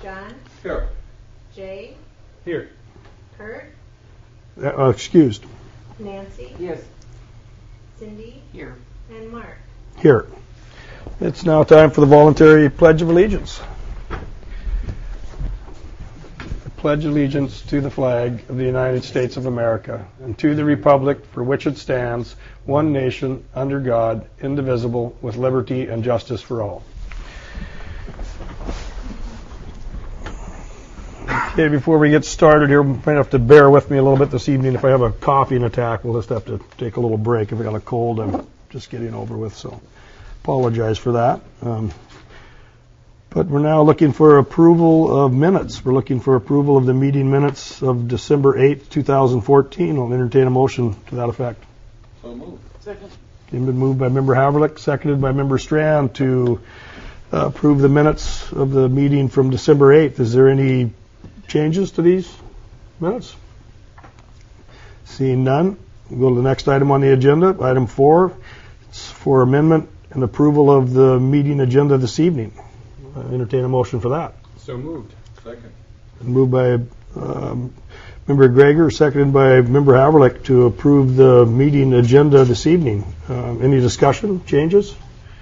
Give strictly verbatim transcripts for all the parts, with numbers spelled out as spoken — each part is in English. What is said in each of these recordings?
John? Here. Jay? Here. Kurt? Uh, excused. Nancy? Yes. Cindy? Here. And Mark? Here. It's now time for the voluntary Pledge of Allegiance. I pledge allegiance to the flag of the United States of America and to the republic for which it stands, one nation, under God, indivisible, with liberty and justice for all. Okay, before we get started here, you might have to bear with me a little bit this evening. If I have a coughing attack, we'll just have to take a little break. If I got a cold, I'm just getting over with, so apologize for that. Um, but we're now looking for approval of minutes. We're looking for approval of the meeting minutes of December eighth, twenty fourteen. I'll entertain a motion to that effect. So moved. Second. It's been moved by Member Haverlick, seconded by Member Strand to uh, approve the minutes of the meeting from December eighth. Is there any changes to these minutes? Seeing none, we'll go to the next item on the agenda, item four. It's for amendment and approval of the meeting agenda this evening. Uh, entertain a motion for that. So moved. Second. Moved by um, Member Gregor, seconded by Member Haverlick to approve the meeting agenda this evening. Um, any discussion, changes?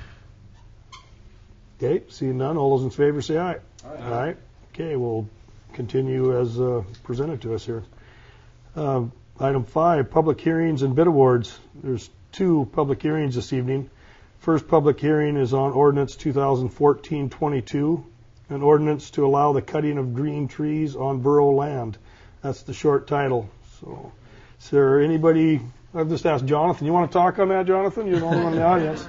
Okay, seeing none, all those in favor say aye. Aye. Aye. Okay, we'll continue as uh, presented to us here. Uh, item five, public hearings and bid awards. There's two public hearings this evening. First public hearing is on ordinance twenty fourteen twenty-two, an ordinance to allow the cutting of green trees on borough land. That's the short title. So, is there anybody? I've just asked Jonathan. You want to talk on that, Jonathan? You're the only one in the audience.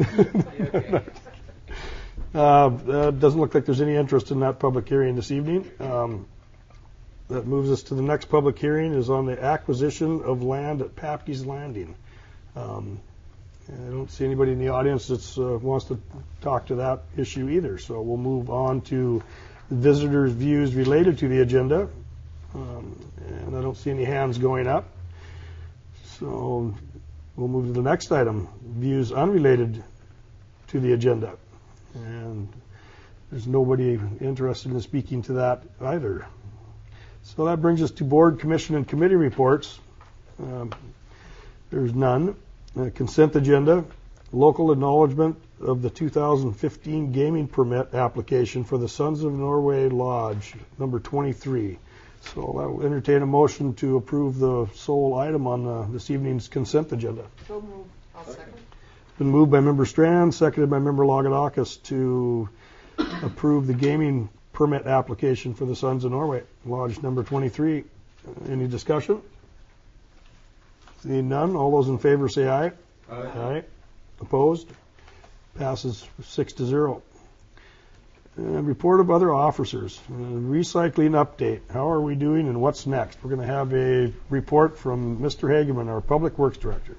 Uh, uh, doesn't look like there's any interest in that public hearing this evening. Um, that moves us to the next public hearing is on the acquisition of land at Papke's Landing. Um, I don't see anybody in the audience that uh, wants to talk to that issue either, so we'll move on to visitors' views related to the agenda. Um, and I don't see any hands going up. So we'll move to the next item, views unrelated to the agenda. And there's nobody interested in speaking to that either. So that brings us to board, commission, and committee reports. Um, there's none. Uh, consent agenda, local acknowledgement of the two thousand fifteen gaming permit application for the Sons of Norway Lodge, number twenty-three. So I will entertain a motion to approve the sole item on uh, this evening's consent agenda. So moved. I'll second. It's been moved by Member Strand, seconded by Member Lagadakis to approve the gaming permit application for the Sons of Norway Lodge number twenty-three. Uh, any discussion? Seeing none, all those in favor say aye. Aye. Aye. Opposed? Passes six to zero. And report of other officers. Uh, recycling update. How are we doing and what's next? We're going to have a report from Mister Hageman, our Public Works Director.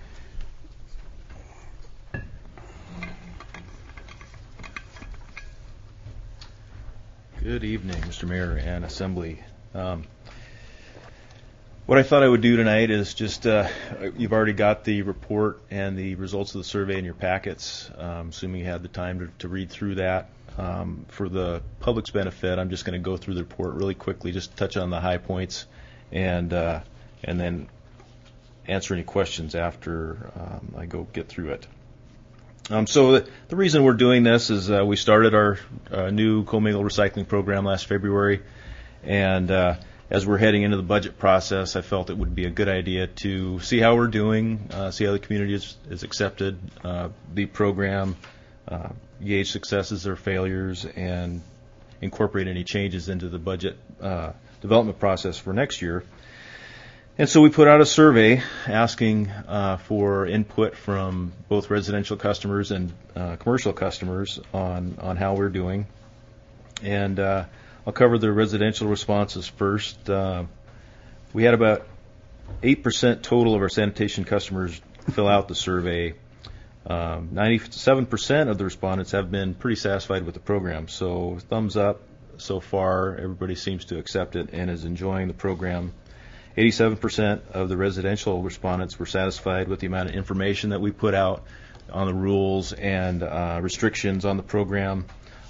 Good evening, Mister Mayor and Assembly. Um, what I thought I would do tonight is just, uh, you've already got the report and the results of the survey in your packets, um, assuming you had the time to, to read through that. Um, for the public's benefit, I'm just going to go through the report really quickly, just touch on the high points, and uh, and then answer any questions after um, I go get through it. Um, so the, the reason we're doing this is uh, we started our uh, new commingled recycling program last February, and uh, as we're heading into the budget process, I felt it would be a good idea to see how we're doing, uh, see how the community is, is accepted uh, the program, uh, gauge successes or failures, and incorporate any changes into the budget uh, development process for next year. And so we put out a survey asking uh, for input from both residential customers and uh, commercial customers on, on how we're doing. And uh, I'll cover the residential responses first. Uh, we had about eight percent total of our sanitation customers fill out the survey. Um, ninety-seven percent of the respondents have been pretty satisfied with the program. So thumbs up so far. Everybody seems to accept it and is enjoying the program. eighty-seven percent of the residential respondents were satisfied with the amount of information that we put out on the rules and uh, restrictions on the program.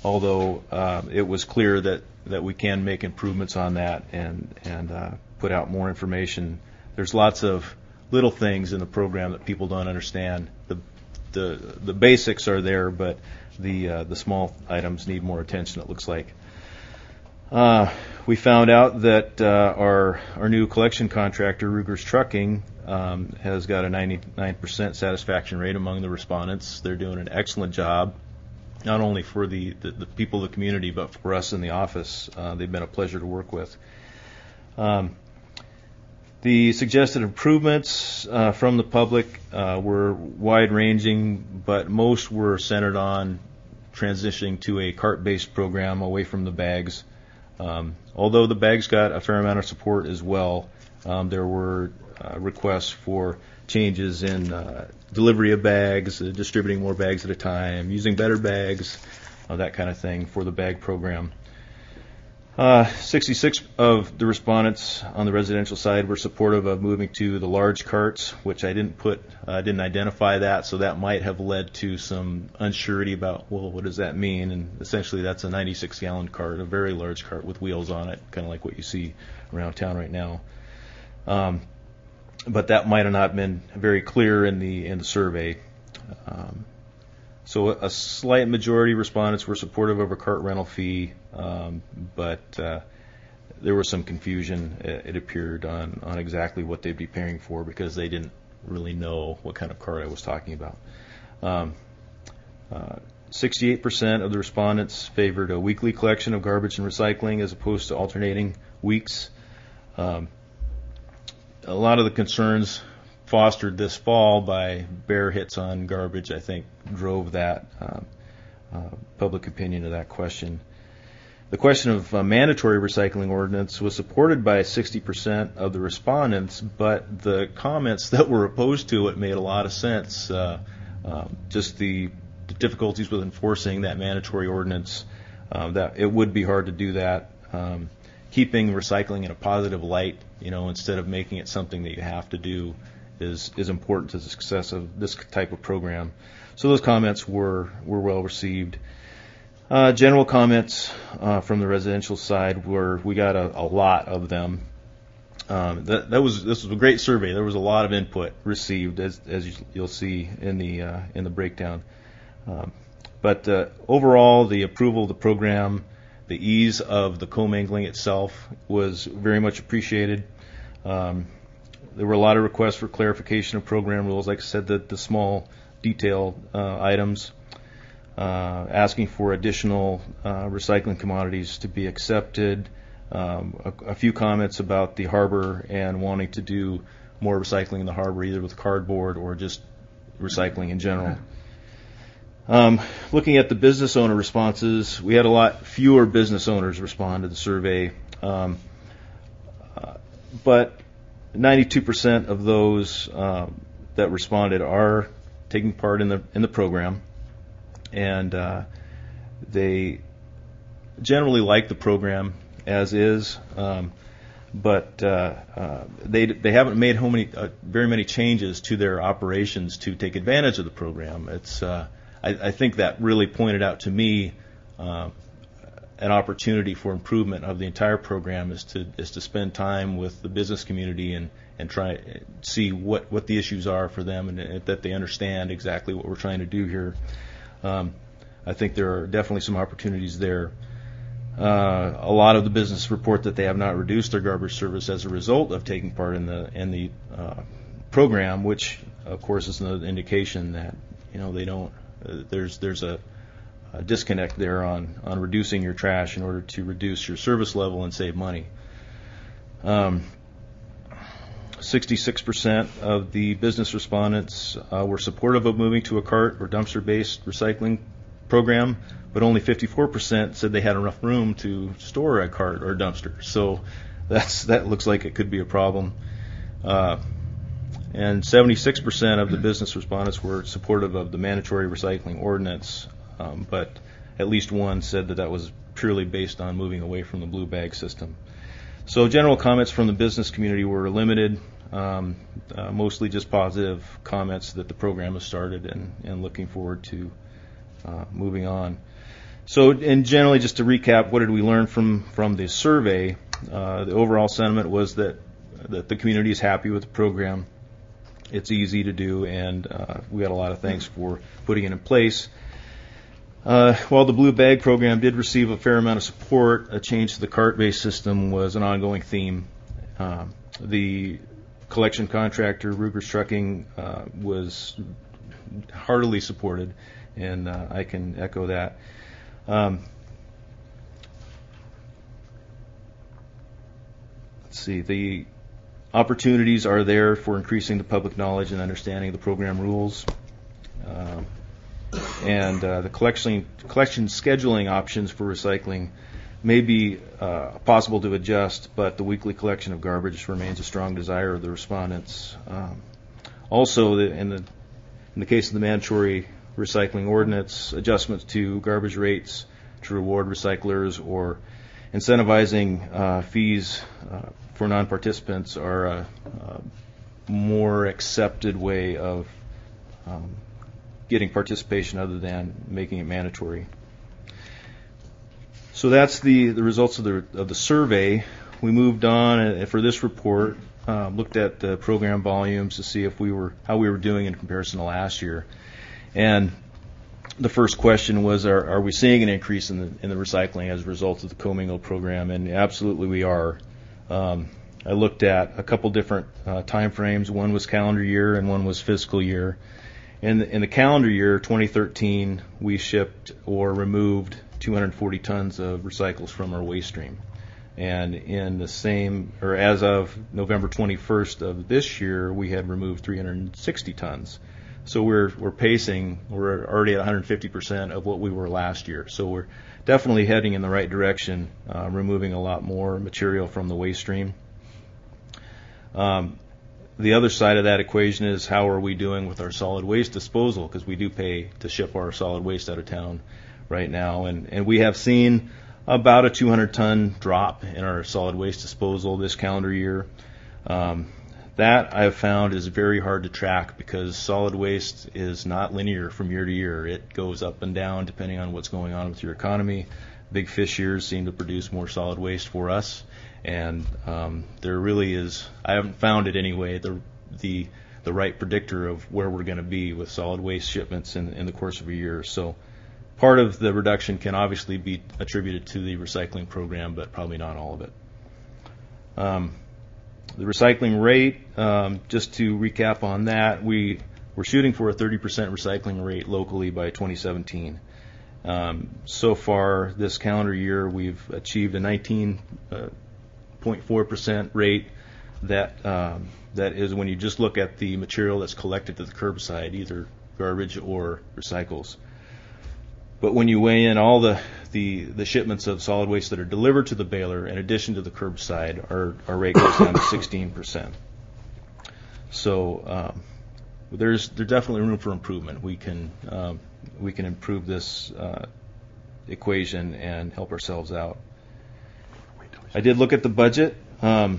although uh, it was clear that, that we can make improvements on that and, and uh, put out more information. There's lots of little things in the program that people don't understand. The the the basics are there, but the uh, the small items need more attention, it looks like. Uh, we found out that uh, our our new collection contractor, Ruger's Trucking, um, has got a ninety-nine percent satisfaction rate among the respondents. They're doing an excellent job, not only for the, the, the people of the community, but for us in the office. Uh, they've been a pleasure to work with. Um, The suggested improvements uh, from the public uh, were wide-ranging, but most were centered on transitioning to a cart-based program away from the bags. Um, although the bags got a fair amount of support as well, um, there were uh, requests for changes in uh, delivery of bags, uh, distributing more bags at a time, using better bags, uh, that kind of thing for the bag program. Uh, sixty-six of the respondents on the residential side were supportive of moving to the large carts, which I didn't put, uh, didn't identify that, so that might have led to some unsurety about, well, what does that mean? And essentially that's a ninety-six gallon cart, a very large cart with wheels on it, kind of like what you see around town right now. Um, but that might have not been very clear in the in the survey. Um, So a slight majority of respondents were supportive of a cart rental fee, um, but uh, there was some confusion, it appeared, on, on exactly what they'd be paying for because they didn't really know what kind of cart I was talking about. Um, uh, sixty-eight percent of the respondents favored a weekly collection of garbage and recycling as opposed to alternating weeks. Um, a lot of the concerns fostered this fall by bear hits on garbage, I think, drove that uh, uh, public opinion of that question. The question of uh, mandatory recycling ordinance was supported by sixty percent of the respondents, but the comments that were opposed to it made a lot of sense. Uh, uh, just the, the difficulties with enforcing that mandatory ordinance, uh, that it would be hard to do that. Um, keeping recycling in a positive light, you know, instead of making it something that you have to do, is is important to the success of this type of program. So those comments were were well received. Uh, general comments uh, from the residential side were, we got a, a lot of them. Um, that that was this was a great survey. There was a lot of input received, as as you, you'll see in the uh, in the breakdown. Um, but uh, overall, the approval of the program, the ease of the commingling itself was very much appreciated. Um, There were a lot of requests for clarification of program rules, like I said, the, the small detail uh, items, uh, asking for additional uh, recycling commodities to be accepted, um, a, a few comments about the harbor and wanting to do more recycling in the harbor, either with cardboard or just recycling in general. Um, looking at the business owner responses, we had a lot fewer business owners respond to the survey, um, uh, but ninety-two percent of those um, that responded are taking part in the in the program, and uh, they generally like the program as is, um, but uh, uh, they they haven't made how many, uh, very many changes to their operations to take advantage of the program. It's uh, I, I think that really pointed out to me uh, an opportunity for improvement of the entire program is to is to spend time with the business community and and try see what what the issues are for them, and, and that they understand exactly what we're trying to do here. Um, I think there are definitely some opportunities there. Uh, a lot of the business report that they have not reduced their garbage service as a result of taking part in the in the uh, program, which of course is an indication that, you know, they don't. Uh, there's there's a, a disconnect there on on reducing your trash in order to reduce your service level and save money. Um, sixty-six percent of the business respondents uh, were supportive of moving to a cart or dumpster-based recycling program, but only fifty-four percent said they had enough room to store a cart or a dumpster. So that's that looks like it could be a problem. Uh, and seventy-six percent of the business respondents were supportive of the mandatory recycling ordinance, um, but at least one said that that was purely based on moving away from the blue bag system. So general comments from the business community were limited, um, uh, mostly just positive comments that the program has started and, and looking forward to uh, moving on. so, and generally, just to recap, what did we learn from from the survey? Uh, the overall sentiment was that that the community is happy with the program. It's easy to do, and uh, we got a lot of thanks for putting it in place. Uh, while the Blue Bag program did receive a fair amount of support, a change to the cart-based system was an ongoing theme. Uh, the collection contractor, Ruger's Trucking, uh, was heartily supported, and uh, I can echo that. Um, let's see, the opportunities are there for increasing the public knowledge and understanding of the program rules. Um, and uh, the collection, collection scheduling options for recycling may be uh, possible to adjust, but the weekly collection of garbage remains a strong desire of the respondents. Um, also, the, in, the, in the case of the mandatory recycling ordinance, adjustments to garbage rates to reward recyclers or incentivizing uh, fees uh, for non-participants are a, a more accepted way of um, getting participation other than making it mandatory. So that's the, the results of the of the survey. We moved on and for this report, uh, looked at the program volumes to see if we were how we were doing in comparison to last year. And the first question was, are, are we seeing an increase in the in the recycling as a result of the commingle program? And absolutely we are. Um, I looked at a couple different uh, time frames. One was calendar year and one was fiscal year. In the, in the calendar year, twenty thirteen, we shipped or removed two hundred forty tons of recycles from our waste stream. And in the same, or as of November twenty-first of this year, we had removed three hundred sixty tons. So we're we're pacing, we're already at one hundred fifty percent of what we were last year. So we're definitely heading in the right direction, uh, removing a lot more material from the waste stream. Um, The other side of that equation is how are we doing with our solid waste disposal, because we do pay to ship our solid waste out of town right now, and, and we have seen about a two hundred ton drop in our solid waste disposal this calendar year. Um, that I have found is very hard to track because solid waste is not linear from year to year. It goes up and down depending on what's going on with your economy. Big fish years seem to produce more solid waste for us. And um, there really is, I haven't found it anyway, the the the right predictor of where we're going to be with solid waste shipments in, in the course of a year. So part of the reduction can obviously be attributed to the recycling program, but probably not all of it. Um, the recycling rate, um, just to recap on that, we we're shooting for a thirty percent recycling rate locally by twenty seventeen. Um, so far this calendar year, we've achieved a nineteen point four percent rate. That um, that is when you just look at the material that's collected to the curbside, either garbage or recycles. But when you weigh in all the, the, the shipments of solid waste that are delivered to the baler, in addition to the curbside, our, our rate goes down to sixteen percent. So um, there's there's definitely room for improvement. We can um, we can improve this uh, equation and help ourselves out. I did look at the budget um,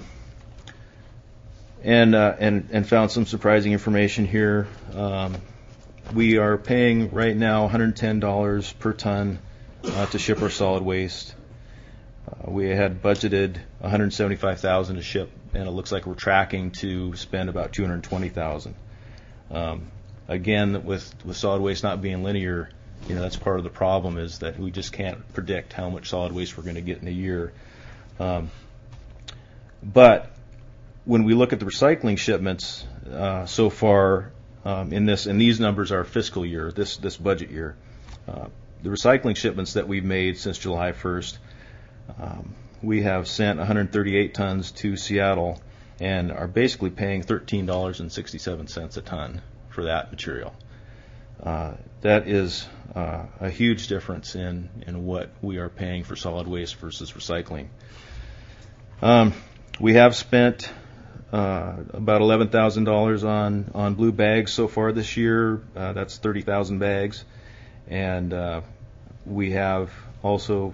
and, uh, and and found some surprising information here. Um, we are paying right now one hundred ten dollars per ton uh, to ship our solid waste. Uh, we had budgeted one hundred seventy-five thousand dollars to ship, and it looks like we're tracking to spend about two hundred twenty thousand dollars. Um, again, with with solid waste not being linear, you know, that's part of the problem, is that we just can't predict how much solid waste we're going to get in a year. Um, but when we look at the recycling shipments uh, so far um, in this, and these numbers are fiscal year, this this budget year, uh, the recycling shipments that we've made since July first, um, we have sent one hundred thirty-eight tons to Seattle and are basically paying thirteen dollars and sixty-seven cents a ton for that material. Uh, that is uh, a huge difference in, in what we are paying for solid waste versus recycling. Um, we have spent uh, about eleven thousand dollars on, on blue bags so far this year. Uh, that's thirty thousand bags. And uh, we have also,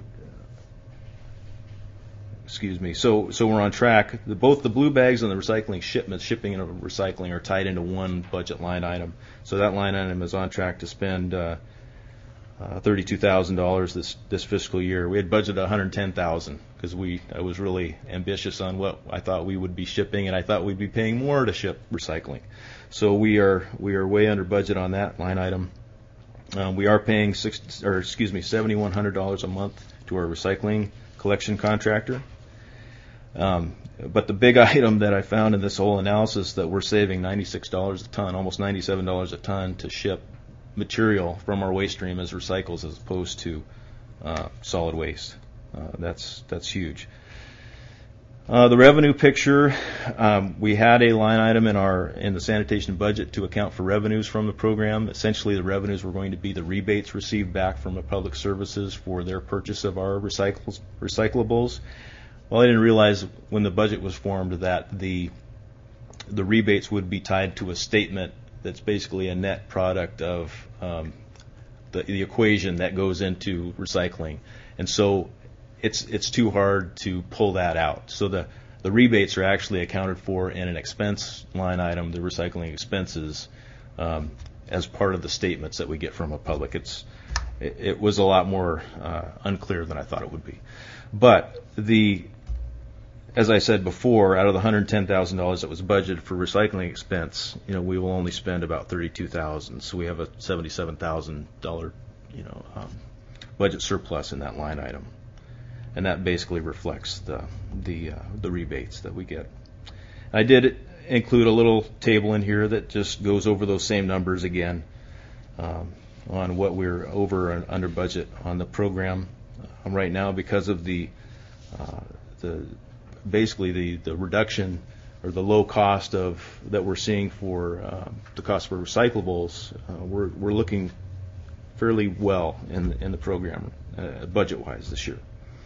excuse me, so so we're on track. The, both the blue bags and the recycling shipments, shipping and recycling, are tied into one budget line item. So that line item is on track to spend uh, uh, thirty-two thousand dollars this this fiscal year. We had budgeted one hundred ten thousand dollars because we I was really ambitious on what I thought we would be shipping, and I thought we'd be paying more to ship recycling. So we are we are way under budget on that line item. Um, we are paying six or excuse me seventy-one hundred dollars a month to our recycling collection contractor. Um, but the big item that I found in this whole analysis, that we're saving ninety-six dollars a ton, almost ninety-seven dollars a ton to ship material from our waste stream as recycles as opposed to uh, solid waste. Uh, that's that's huge. Uh, the revenue picture, um, we had a line item in our in the sanitation budget to account for revenues from the program. Essentially, the revenues were going to be the rebates received back from the public services for their purchase of our recyclables. recyclables. Well, I didn't realize when the budget was formed that the the rebates would be tied to a statement that's basically a net product of um, the, the equation that goes into recycling, and so it's it's too hard to pull that out. So the the rebates are actually accounted for in an expense line item, the recycling expenses, um, as part of the statements that we get from a public. It's it, it was a lot more uh, unclear than I thought it would be, but the as I said before, out of the one hundred ten thousand dollars that was budgeted for recycling expense, you know, we will only spend about thirty-two thousand dollars. So we have a seventy-seven thousand dollars, you know, um, budget surplus in that line item, and that basically reflects the the uh, the rebates that we get. I did include a little table in here that just goes over those same numbers again um, on what we're over and under budget on the program um, right now because of the uh, the basically the, the reduction or the low cost of that we're seeing for uh, the cost for recyclables. Uh, we're we're looking fairly well in in the program uh, budget wise this year.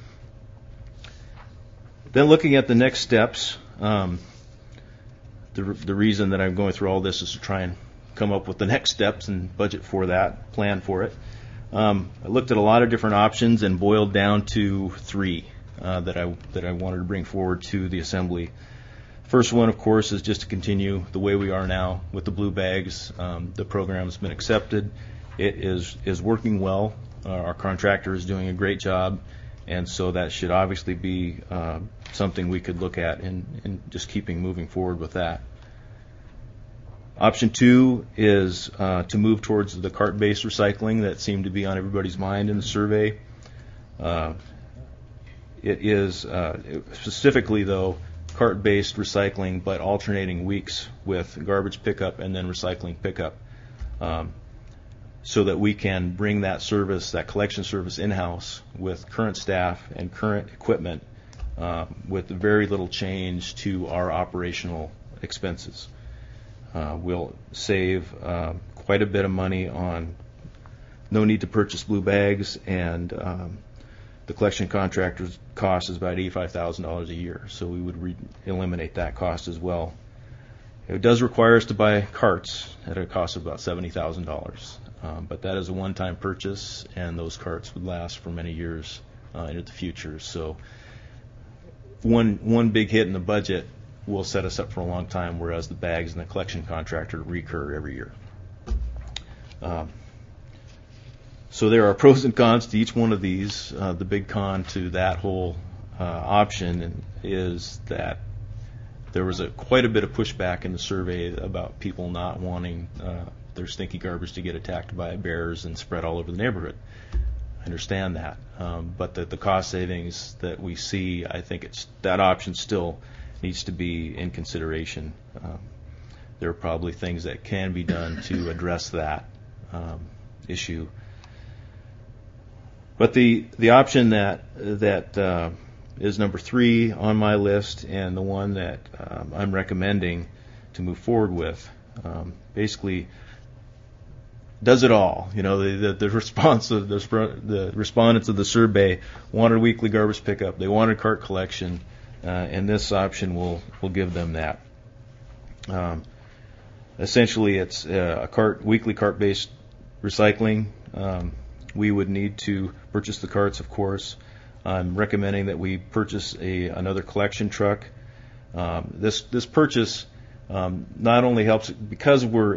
Then looking at the next steps, um, the the reason that I'm going through all this is to try and come up with the next steps and budget for that, plan for it. Um, I looked at a lot of different options and boiled down to three. Uh, that I that I wanted to bring forward to the assembly. First one, of course, is just to continue the way we are now with the blue bags. Um, the program has been accepted. It is is working well. Uh, our contractor is doing a great job, and so that should obviously be uh, something we could look at in, in just keeping moving forward with that. Option two is uh, to move towards the cart-based recycling that seemed to be on everybody's mind in the survey. Uh, It is uh, specifically, though, cart-based recycling, but alternating weeks with garbage pickup and then recycling pickup, um, so that we can bring that service, that collection service, in-house with current staff and current equipment, uh, with very little change to our operational expenses. Uh, we'll save uh, quite a bit of money on no need to purchase blue bags, and um, the collection contractor's cost is about eighty-five thousand dollars a year, so we would re- eliminate that cost as well. It does require us to buy carts at a cost of about seventy thousand dollars, um, but that is a one-time purchase, and those carts would last for many years uh, into the future. So one one big hit in the budget will set us up for a long time, whereas the bags and the collection contractor recur every year. Um, So there are pros and cons to each one of these. Uh, the big con to that whole uh, option is that there was a quite a bit of pushback in the survey about people not wanting uh, their stinky garbage to get attacked by bears and spread all over the neighborhood. I understand that, um, but the, the cost savings that we see, I think it's that option still needs to be in consideration. Um, there are probably things that can be done to address that um, issue. But the, the option that that uh, is number three on my list, and the one that um, I'm recommending to move forward with, um, basically does it all. You know, the the, the response of the, the respondents of the survey wanted weekly garbage pickup, they wanted cart collection, uh, and this option will will give them that. Um, essentially, it's uh, a cart weekly cart-based recycling. Um, We would need to purchase the carts, of course. I'm recommending that we purchase a another collection truck. Um, this this purchase um, not only helps because we're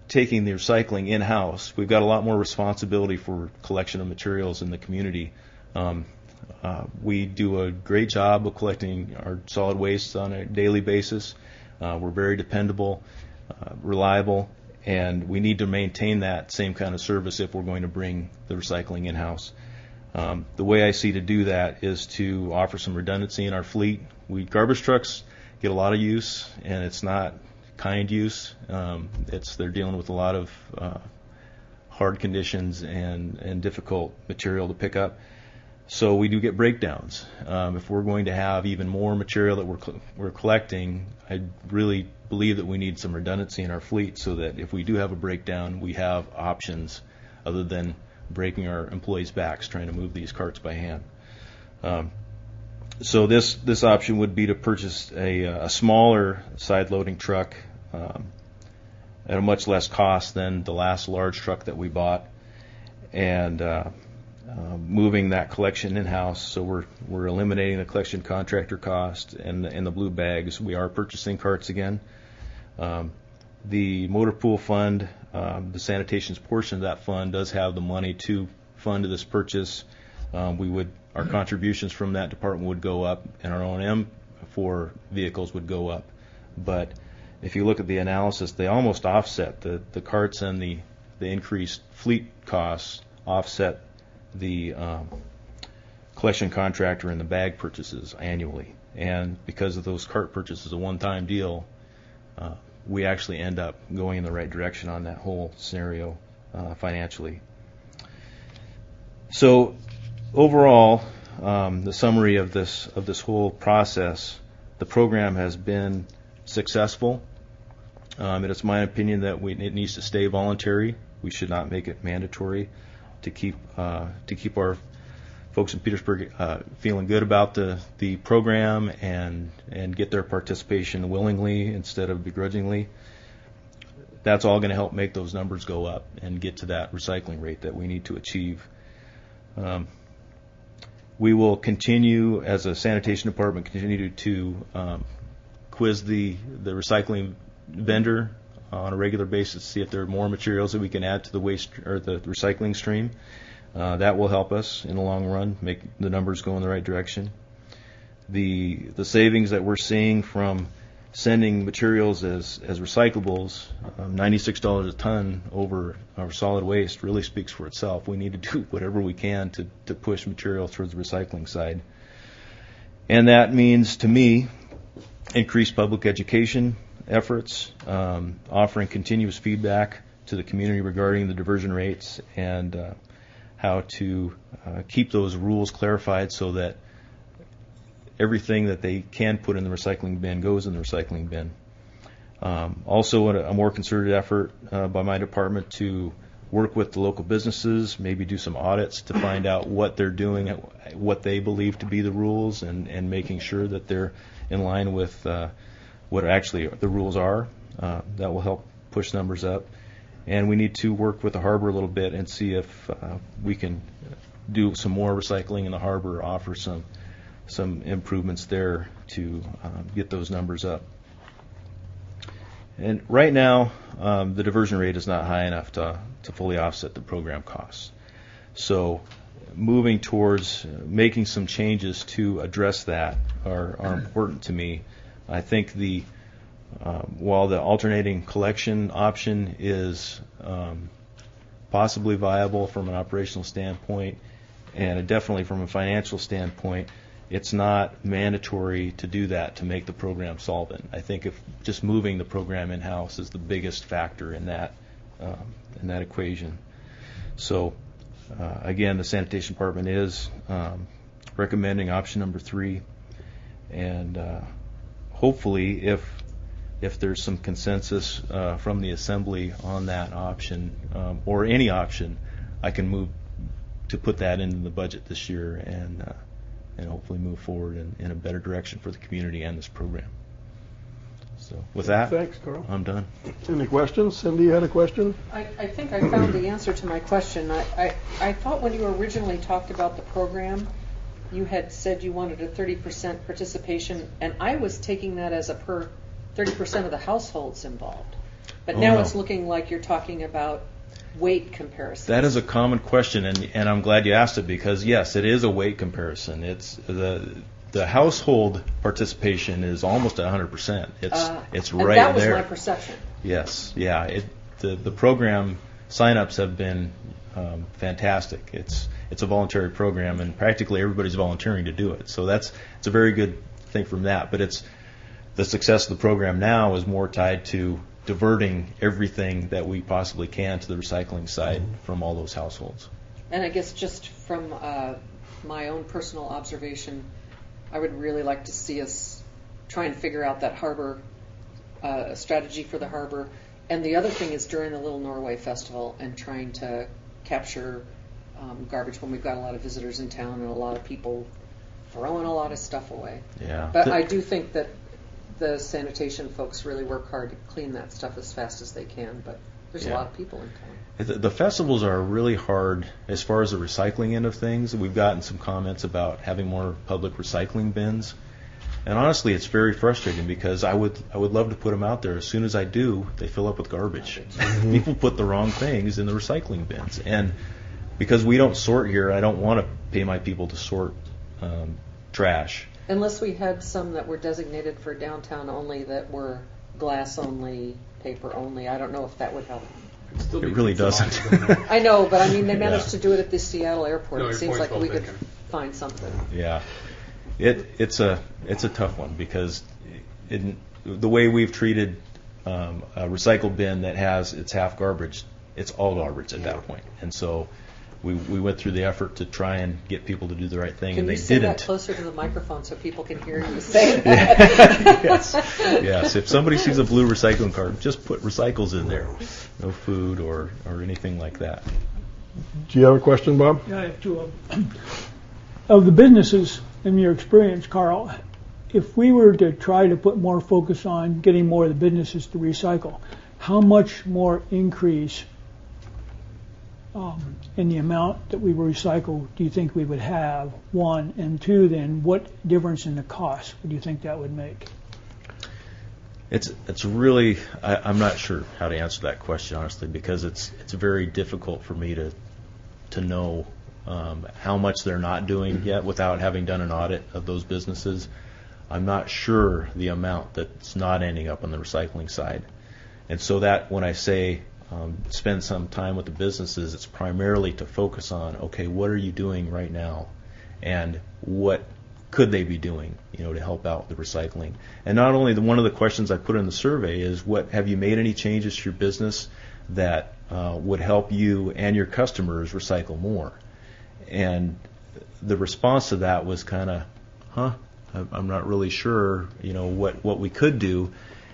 taking the recycling in-house, we've got a lot more responsibility for collection of materials in the community. Um, uh, we do a great job of collecting our solid waste on a daily basis. Uh, we're very dependable, uh, reliable, and we need to maintain that same kind of service if we're going to bring the recycling in-house. Um, the way I see to do that is to offer some redundancy in our fleet. We garbage trucks get a lot of use, and it's not kind use. Um, it's they're dealing with a lot of uh, hard conditions and, and difficult material to pick up. So we do get breakdowns. Um, if we're going to have even more material that we're cl- we're collecting, I really believe that we need some redundancy in our fleet so that if we do have a breakdown, we have options other than breaking our employees' backs trying to move these carts by hand. Um, so this this option would be to purchase a, a smaller side loading truck um, at a much less cost than the last large truck that we bought, and uh, uh, moving that collection in-house. So we're we're eliminating the collection contractor cost and and the blue bags. We are purchasing carts again. Um, the motor pool fund, um, the sanitation's portion of that fund does have the money to fund this purchase. Um, we would our contributions from that department would go up, and our O and M for vehicles would go up. But if you look at the analysis, they almost offset the the carts and the the increased fleet costs offset the um, collection contractor and the bag purchases annually. And because of those cart purchases, a one-time deal, uh, we actually end up going in the right direction on that whole scenario uh, financially. So overall, um, the summary of this of this whole process, the program has been successful. Um, it is my opinion that we, it needs to stay voluntary. We should not make it mandatory to keep uh, to keep our folks in Petersburg uh, feeling good about the, the program and and get their participation willingly instead of begrudgingly. That's all going to help make those numbers go up and get to that recycling rate that we need to achieve. Um, we will continue, as a sanitation department, continue to, to um, quiz the, the recycling vendor on a regular basis to see if there are more materials that we can add to the waste or the recycling stream. Uh, that will help us in the long run, make the numbers go in the right direction. The the savings that we're seeing from sending materials as, as recyclables, um, ninety-six dollars a ton over our solid waste, really speaks for itself. We need to do whatever we can to, to push material towards the recycling side. And that means, to me, increased public education efforts, um, offering continuous feedback to the community regarding the diversion rates and uh, how to uh, keep those rules clarified so that everything that they can put in the recycling bin goes in the recycling bin. Um, also, a, a more concerted effort uh, by my department to work with the local businesses, maybe do some audits to find out what they're doing, what they believe to be the rules, and, and making sure that they're in line with uh, what actually the rules are. Uh, that will help push numbers up. And we need to work with the harbor a little bit and see if uh, we can do some more recycling in the harbor, offer some some improvements there to um, get those numbers up. And right now, um, the diversion rate is not high enough to, to fully offset the program costs. So moving towards making some changes to address that are, are important to me. I think the um, while the alternating collection option is um, possibly viable from an operational standpoint and definitely from a financial standpoint, it's not mandatory to do that to make the program solvent. I think if just moving the program in-house is the biggest factor in that um, in that equation. So uh, again, the sanitation department is um, recommending option number three, and uh, hopefully, if if there's some consensus uh, from the assembly on that option um, or any option, I can move to put that into the budget this year and. Uh, and hopefully move forward in, in a better direction for the community and this program. So with that, thanks, Carl. I'm done. Any questions? Cindy, you had a question? I, I think I found the answer to my question. I, I, I thought when you originally talked about the program, you had said you wanted a thirty percent participation, and I was taking that as a per thirty percent of the households involved. But Oh, now no. it's looking like you're talking about weight comparison. That is a common question, and, and I'm glad you asked it, because yes, it is a weight comparison. It's the the household participation is almost one hundred percent. It's Uh, it's and right that was there. my perception. Yes, yeah. It the the program signups have been um, fantastic. It's it's a voluntary program, and practically everybody's volunteering to do it. So that's it's a very good thing from that. But it's the success of the program now is more tied to diverting everything that we possibly can to the recycling side from all those households. And I guess just from uh, my own personal observation, I would really like to see us try and figure out that harbor uh, strategy for the harbor. And the other thing is during the Little Norway Festival and trying to capture um, garbage when we've got a lot of visitors in town and a lot of people throwing a lot of stuff away. Yeah. But The- I do think that the sanitation folks really work hard to clean that stuff as fast as they can. But there's a Yeah. lot of people in town. The, the festivals are really hard as far as the recycling end of things. We've gotten some comments about having more public recycling bins. And honestly, it's very frustrating because I would I would love to put them out there. As soon as I do, they fill up with garbage. People put the wrong things in the recycling bins. And because we don't sort here, I don't want to pay my people to sort um, trash. Unless we had some that were designated for downtown only, that were glass only, paper only. I don't know if that would help. Still It be really some doesn't. options in there. I know, but I mean, they managed Yeah. to do it at the Seattle airport. No, It your seems point's like we well could taken. find something. Yeah, it it's a it's a tough one because it, the way we've treated um, a recycle bin that has it's half garbage, it's all garbage at that point, and so we we went through the effort to try and get people to do the right thing, Can and you they say didn't. that closer to the microphone so people can hear you say that? yes, yes. If somebody sees a blue recycling card, just put recycles in there, no food or or anything like that. Do you have a question, Bob? Yeah, I have two of them. Of the businesses, in your experience, Carl, if we were to try to put more focus on getting more of the businesses to recycle, how much more increase um, in the amount that we recycle do you think we would have, one? And two, then, what difference in the cost would you think that would make? It's it's really I, I'm not sure how to answer that question honestly because it's it's very difficult for me to to know um, how much they're not doing yet without having done an audit of those businesses. I'm not sure the amount that's not ending up on the recycling side, and so that when I say um, spend some time with the businesses, it's primarily to focus on okay, what are you doing right now, and what could they be doing, you know, to help out the recycling? And not only the one of the questions I put in the survey is, what have you made any changes to your business that uh, would help you and your customers recycle more? And the response to that was kind of, huh, I'm not really sure, you know, what what we could do.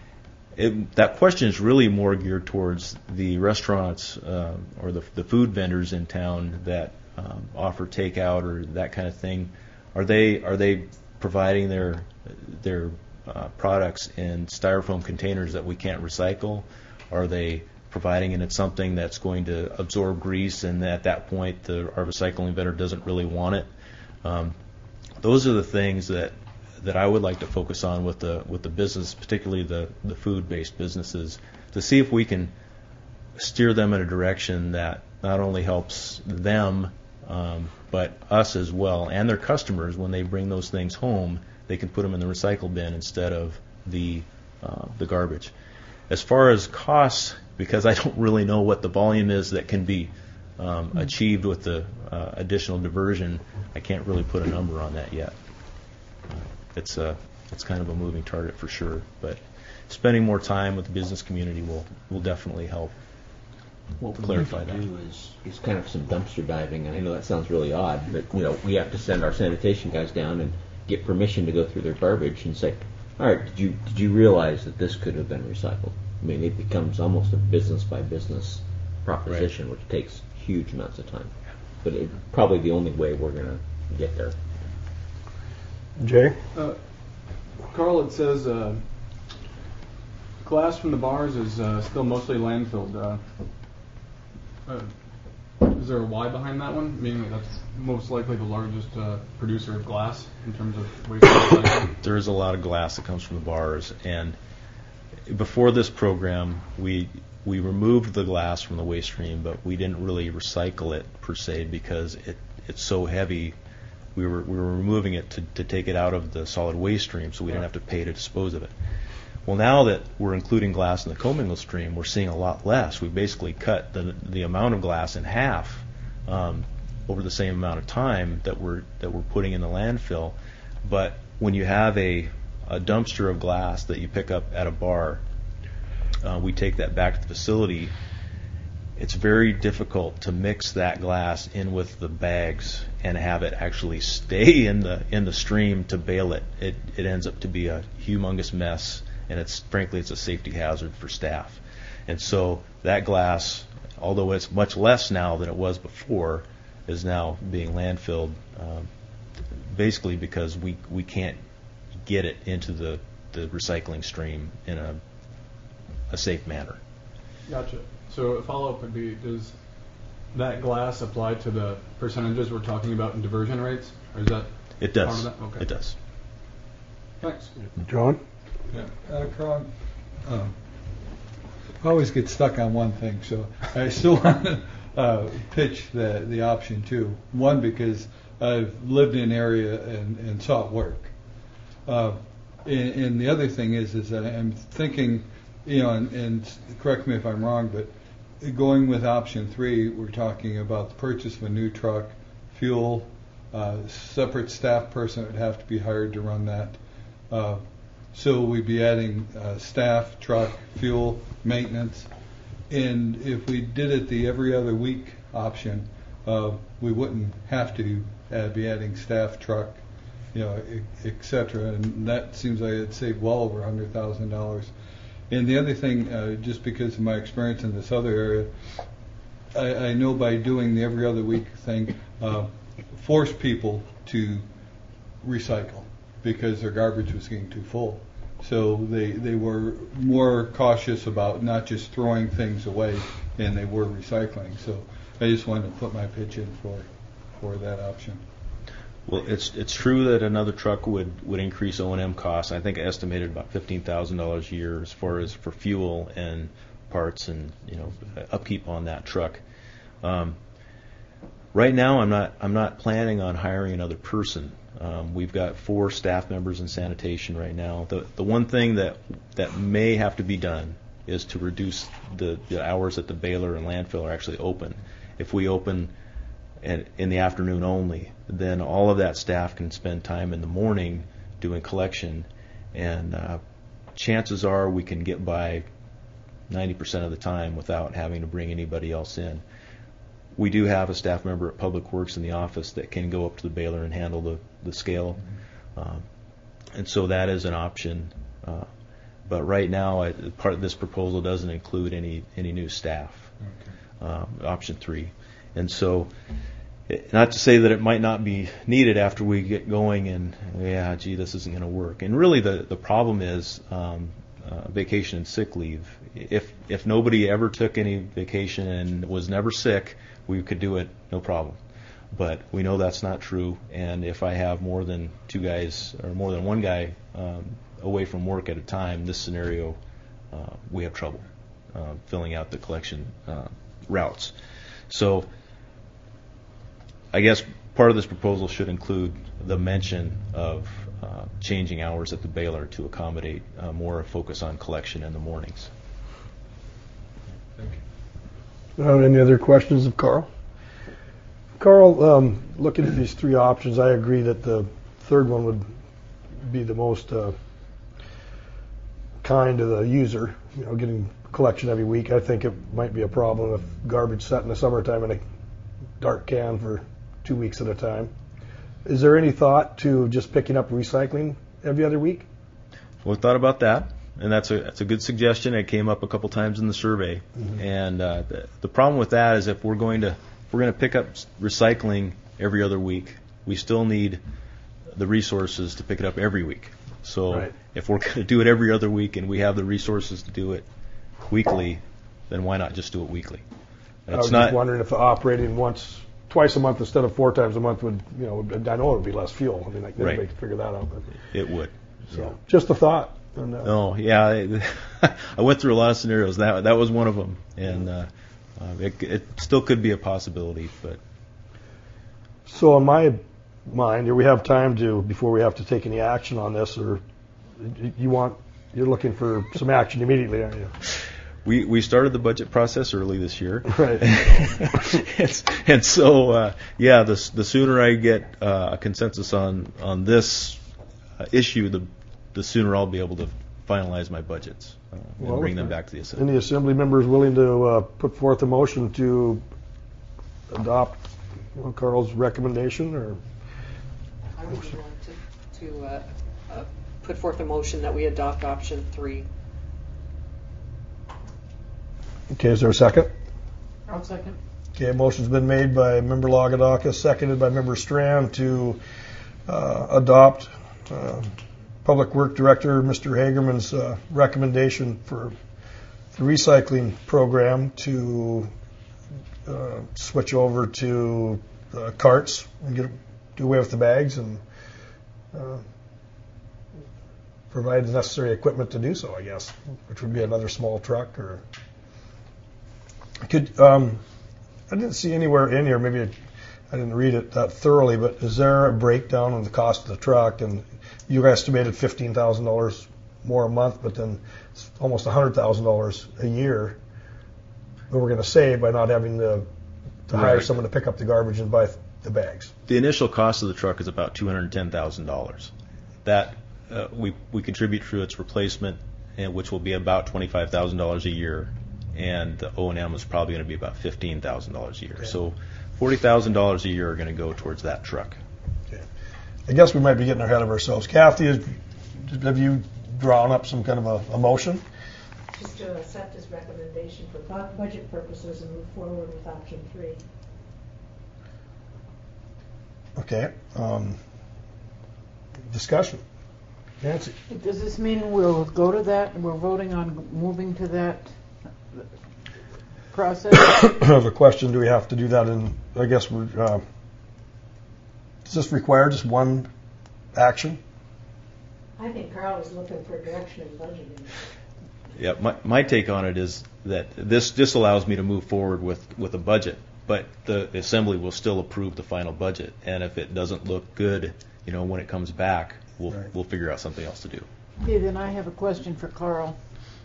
It, that question is really more geared towards the restaurants uh, or the the food vendors in town that um, offer takeout or that kind of thing. Are they are they providing their their uh, products in styrofoam containers that we can't recycle? Are they providing it in something that's going to absorb grease and at that point the our recycling vendor doesn't really want it? Um, those are the things that that I would like to focus on with the with the business, particularly the the food-based businesses, to see if we can steer them in a direction that not only helps them. Um, but us as well, and their customers, when they bring those things home, they can put them in the recycle bin instead of the uh, the garbage. As far as costs, because I don't really know what the volume is that can be um, achieved with the uh, additional diversion, I can't really put a number on that yet. Uh, it's a it's kind of a moving target for sure, but spending more time with the business community will will definitely help. What we clarify need to that. do is, is kind of some dumpster diving, and I know that sounds really odd, but you know we have to send our sanitation guys down and get permission to go through their garbage and say, all right, did you did you realize that this could have been recycled? I mean, it becomes almost a business by business proposition, which takes huge amounts of time, but it's probably the only way we're going to get there. Jay? Uh, Carl, it says uh, glass from the bars is uh, still mostly landfilled. Uh, uh, is there a why behind that one? Meaning that that's most likely the largest uh, producer of glass in terms of waste recycling. There is a lot of glass that comes from the bars, and before this program, we we removed the glass from the waste stream, but we didn't really recycle it per se because it it's so heavy. We were we were removing it to, to take it out of the solid waste stream, so we didn't have to pay to dispose of it. Well, now that we're including glass in the commingled stream, we're seeing a lot less. We basically cut the the amount of glass in half um, over the same amount of time that we're that we're putting in the landfill. But when you have a a dumpster of glass that you pick up at a bar, uh, we take that back to the facility. It's very difficult to mix that glass in with the bags and have it actually stay in the in the stream to bale it. It it ends up to be a humongous mess, and it's frankly it's a safety hazard for staff. And so that glass, although it's much less now than it was before, is now being landfilled, um, basically because we we can't get it into the, the recycling stream in a a safe manner. Gotcha. So a follow-up would be, does that glass apply to the percentages we're talking about in diversion rates? Or is that It does. part of that? Okay. It does. Thanks. John? Yeah, uh, Carl, um, I always get stuck on one thing, so I still want to uh, pitch the the option two. One, because I've lived in an area and, and saw it work. Uh, and, and the other thing is, is that I'm thinking, you know, and, and correct me if I'm wrong, but going with option three, we're talking about the purchase of a new truck, fuel, uh, separate staff person would have to be hired to run that. Uh, so we'd be adding uh, staff, truck, fuel, maintenance. And if we did it the every other week option, uh, we wouldn't have to uh, be adding staff, truck, you know, et cetera. And that seems like it'd save well over one hundred thousand dollars. And the other thing, uh, just because of my experience in this other area, I, I know by doing the every other week thing, uh, force people to recycle because their garbage was getting too full. So they they were more cautious about not just throwing things away, and they were recycling. So I just wanted to put my pitch in for for that option. Well, it's it's true that another truck would, would increase O and M costs. I think I estimated about fifteen thousand dollars a year as far as for fuel and parts and, you know, upkeep on that truck. Um, right now, I'm not I'm not planning on hiring another person. Um, we've got four staff members in sanitation right now. The the one thing that that may have to be done is to reduce the, the hours that the baler and landfill are actually open. If we open and in the afternoon only, then all of that staff can spend time in the morning doing collection, and uh, chances are we can get by ninety percent of the time without having to bring anybody else in. We do have a staff member at Public Works in the office that can go up to the baler and handle the, the scale, um, and so that is an option. Uh, but right now, I, part of this proposal doesn't include any, any new staff, okay. um, option three. And so, not to say that it might not be needed after we get going and, yeah, gee, this isn't going to work. And really the, the problem is um, uh, vacation and sick leave. If if nobody ever took any vacation and was never sick, we could do it no problem. But we know that's not true. And if I have more than two guys or more than one guy um, away from work at a time, this scenario, uh, we have trouble uh, filling out the collection uh, routes. So I guess part of this proposal should include the mention of uh, changing hours at the baler to accommodate uh, more focus on collection in the mornings. Thank you. Uh, any other questions of Carl? Carl, um, looking at these three options, I agree that the third one would be the most uh, kind to the user. You know, getting collection every week. I think it might be a problem if garbage sat in the summertime in a dark can for two weeks at a time. Is there any thought to just picking up recycling every other week? Well, we thought about that, and that's a that's a good suggestion. It came up a couple times in the survey, mm-hmm. and uh, the, the problem with that is if we're going to if we're going to pick up recycling every other week, we still need the resources to pick it up every week. So right. if we're going to do it every other week and we have the resources to do it weekly, then why not just do it weekly? I was just wondering if the operating once, twice a month instead of four times a month would, you know, I know it would be less fuel. I mean, like, anybody right. could figure that out. But, it would. So, yeah. just a thought. And, uh, No, yeah, I, I went through a lot of scenarios. That that was one of them, and uh, uh, it, it still could be a possibility. But So in my mind, do we have time to, before we have to take any action on this, or you want, you're looking for some action immediately, aren't you? we we started the budget process early this year, Right. and, and so uh, yeah, the the sooner I get uh, a consensus on on this uh, issue, the the sooner I'll be able to finalize my budgets uh, and Well, bring them back to the assembly. Any assembly members willing to uh, put forth a motion to adopt Carl's recommendation, or? I would be willing to, to uh, uh, put forth a motion that we adopt option three. Okay, is there a second? I'll second. Okay, a motion's been made by member Lagadakis, seconded by member Strand to uh, adopt uh, Public Work Director Mister Hagerman's uh, recommendation for the recycling program to uh, switch over to uh, carts and get do away with the bags and uh, provide the necessary equipment to do so, I guess, which would be another small truck or. Could um, I didn't see anywhere in here, maybe I didn't read it that thoroughly, but is there a breakdown on the cost of the truck? And you estimated fifteen thousand dollars more a month, but then it's almost one hundred thousand dollars a year that we're going to save by not having to, to hire Right. someone to pick up the garbage and buy the bags. The initial cost of the truck is about two hundred ten thousand dollars. That uh, we we contribute through its replacement, and which will be about twenty-five thousand dollars a year, and the O and M is probably going to be about fifteen thousand dollars a year. Okay. So forty thousand dollars a year are going to go towards that truck. Okay. I guess we might be getting ahead of ourselves. Kathy, is, have you drawn up some kind of a, a motion? Just to accept his recommendation for bu- budget purposes and move forward with option three. Okay. Um, discussion. Nancy. Does this mean we'll go to that, we're voting on moving to that process? The question, do we have to do that in, I guess, we're, uh, does this require just one action? I think Carl is looking for direction in budgeting. Yeah, my my take on it is that this this allows me to move forward with, with a budget, but the assembly will still approve the final budget, and if it doesn't look good, you know, when it comes back, we'll Right. we'll figure out something else to do. Okay, then I have a question for Carl.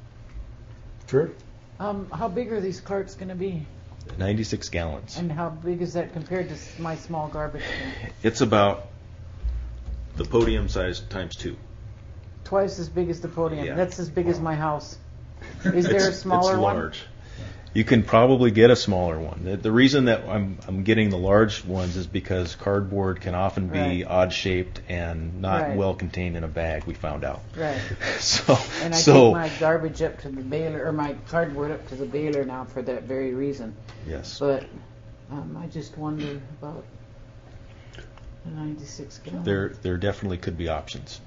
Sure. Um, how big are these carts going to be? ninety-six gallons. And how big is that compared to s- my small garbage can? It's about the podium size times two. Twice as big as the podium. Yeah. That's as big as my house. Is there a It's- smaller it's one? large. You can probably get a smaller one. The, the reason that I'm I'm getting the large ones is because cardboard can often be Right. odd shaped and not Right. well contained in a bag. We found out. Right. So And I so take my garbage up to the baler, or my cardboard up to the baler now for that very reason. yes. But um, I just wonder about the ninety-six gallon. There there definitely could be options.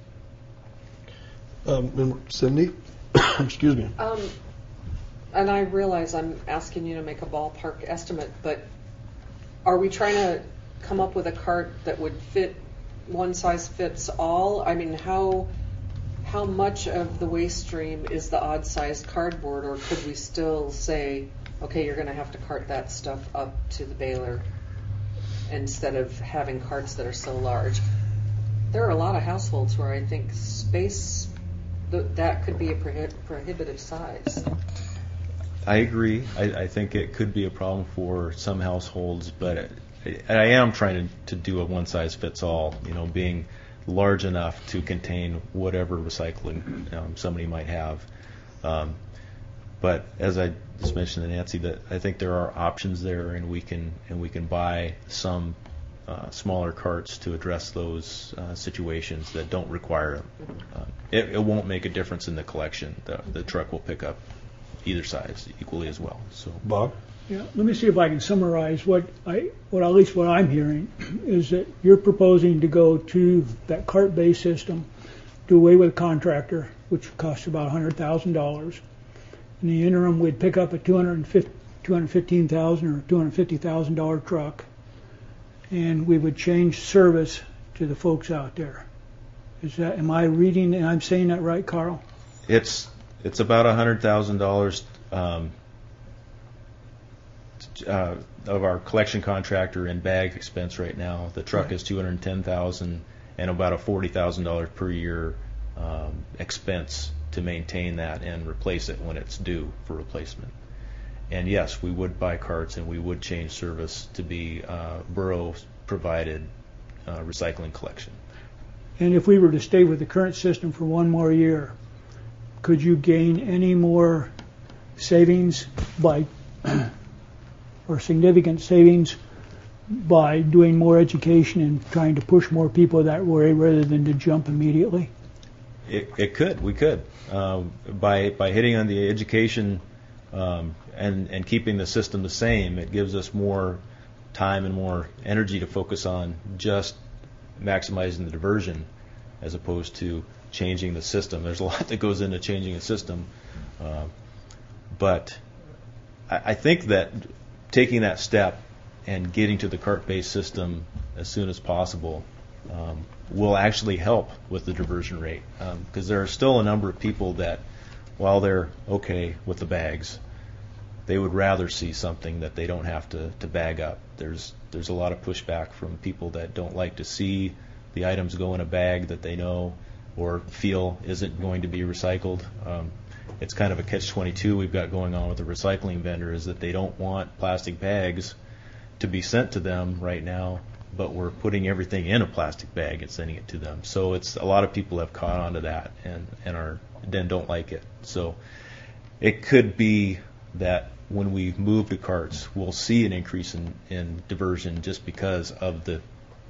Um, and Cindy? Excuse me. Um, and I realize I'm asking you to make a ballpark estimate, but are we trying to come up with a cart that would fit, one size fits all? I mean, how how much of the waste stream is the odd sized cardboard, or could we still say, okay, you're going to have to cart that stuff up to the baler instead of having carts that are so large? There are a lot of households where I think space, th- that could be a prohi- prohibitive size. I agree. I, I think it could be a problem for some households, but I, I am trying to, to do a one size fits all. You know, being large enough to contain whatever recycling um, somebody might have. Um, but as I just mentioned to Nancy, that I think there are options there, and we can and we can buy some uh, smaller carts to address those uh, situations that don't require them. Uh, it, it won't make a difference in the collection. The, the truck will pick up either size equally as well. So Bob? Yeah, let me see if I can summarize what I, what at least what I'm hearing is that you're proposing to go to that cart-based system, do away with a contractor, which costs about one hundred thousand dollars. In the interim, we'd pick up a two hundred fifteen thousand dollars or two hundred fifty thousand dollars truck, and we would change service to the folks out there. Is that, am I reading and I'm saying that right, Carl? It's it's about a hundred thousand dollars um, uh, of our collection contractor and bag expense right now. The truck Right. is two hundred ten thousand and about a forty thousand dollars per year um, expense to maintain that and replace it when it's due for replacement. And yes, we would buy carts and we would change service to be uh, borough provided uh, recycling collection. And if we were to stay with the current system for one more year, could you gain any more savings by, or significant savings by doing more education and trying to push more people that way rather than to jump immediately? It, it could, we could, um, by by hitting on the education um, and and keeping the system the same. It gives us more time and more energy to focus on just maximizing the diversion, as opposed to changing the system. There's a lot that goes into changing a system, uh, but I, I think that taking that step and getting to the cart-based system as soon as possible um, will actually help with the diversion rate, because um, there are still a number of people that, while they're okay with the bags, they would rather see something that they don't have to, to bag up. There's there's a lot of pushback from people that don't like to see the items go in a bag that they know or feel isn't going to be recycled. Um, it's kind of a catch twenty-two we've got going on with the recycling vendor, is that they don't want plastic bags to be sent to them right now, but we're putting everything in a plastic bag and sending it to them. So it's a lot of people have caught on to that and, and are then don't like it. So it could be that when we move to carts, we'll see an increase in, in diversion just because of the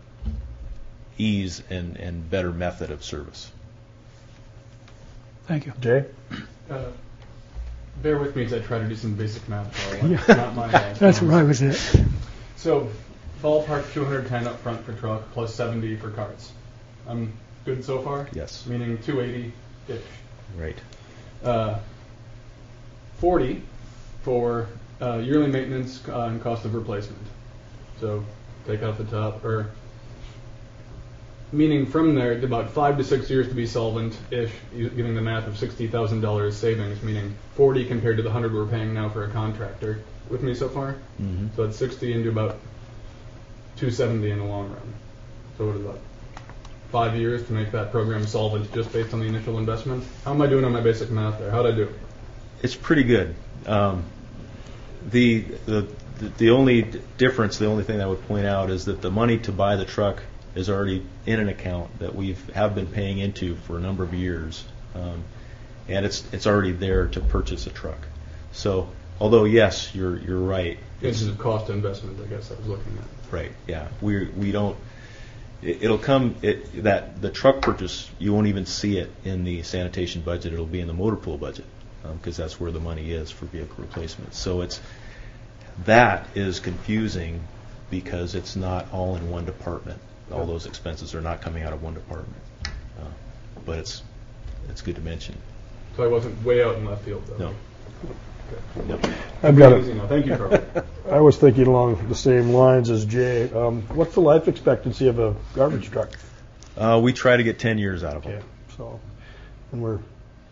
ease and, and better method of service. Thank you. Jay? Uh, bear with me as I try to do some basic math. Carl. It's not my uh, That's where I was at. So, ballpark two hundred ten up front for truck plus seventy for carts. I'm good so far? Yes. Meaning two eighty-ish. Right. Uh, forty for uh, yearly maintenance uh, and cost of replacement. So, take off the top, or meaning from there, about five to six years to be solvent-ish, giving the math of sixty thousand dollars savings, meaning forty compared to the one hundred we're paying now for a contractor. With me so far? Mm-hmm. So it's sixty into about two seventy in the long run. So what is that? Five years to make that program solvent just based on the initial investment? How am I doing on my basic math there? How'd I do? It's pretty good. Um, the, the the only difference, the only thing I would point out is that the money to buy the truck is already in an account that we have been paying into for a number of years, um, and it's it's already there to purchase a truck. So, although yes, you're you're right. In terms of cost of investment, I guess I was looking at. Right. Yeah. We we don't. It, it'll come. It that the truck purchase, you won't even see it in the sanitation budget. It'll be in the motor pool budget, because um, that's where the money is for vehicle replacement. So it's that is confusing because it's not all in one department. All those expenses are not coming out of one department, uh, but it's it's good to mention. So I wasn't way out in left field, though. No. No. I've got Easy it. now. Thank you, Carl. I was thinking along the same lines as Jay. Um, what's the life expectancy of a garbage truck? Uh, we try to get ten years out of them. Okay, so, and we're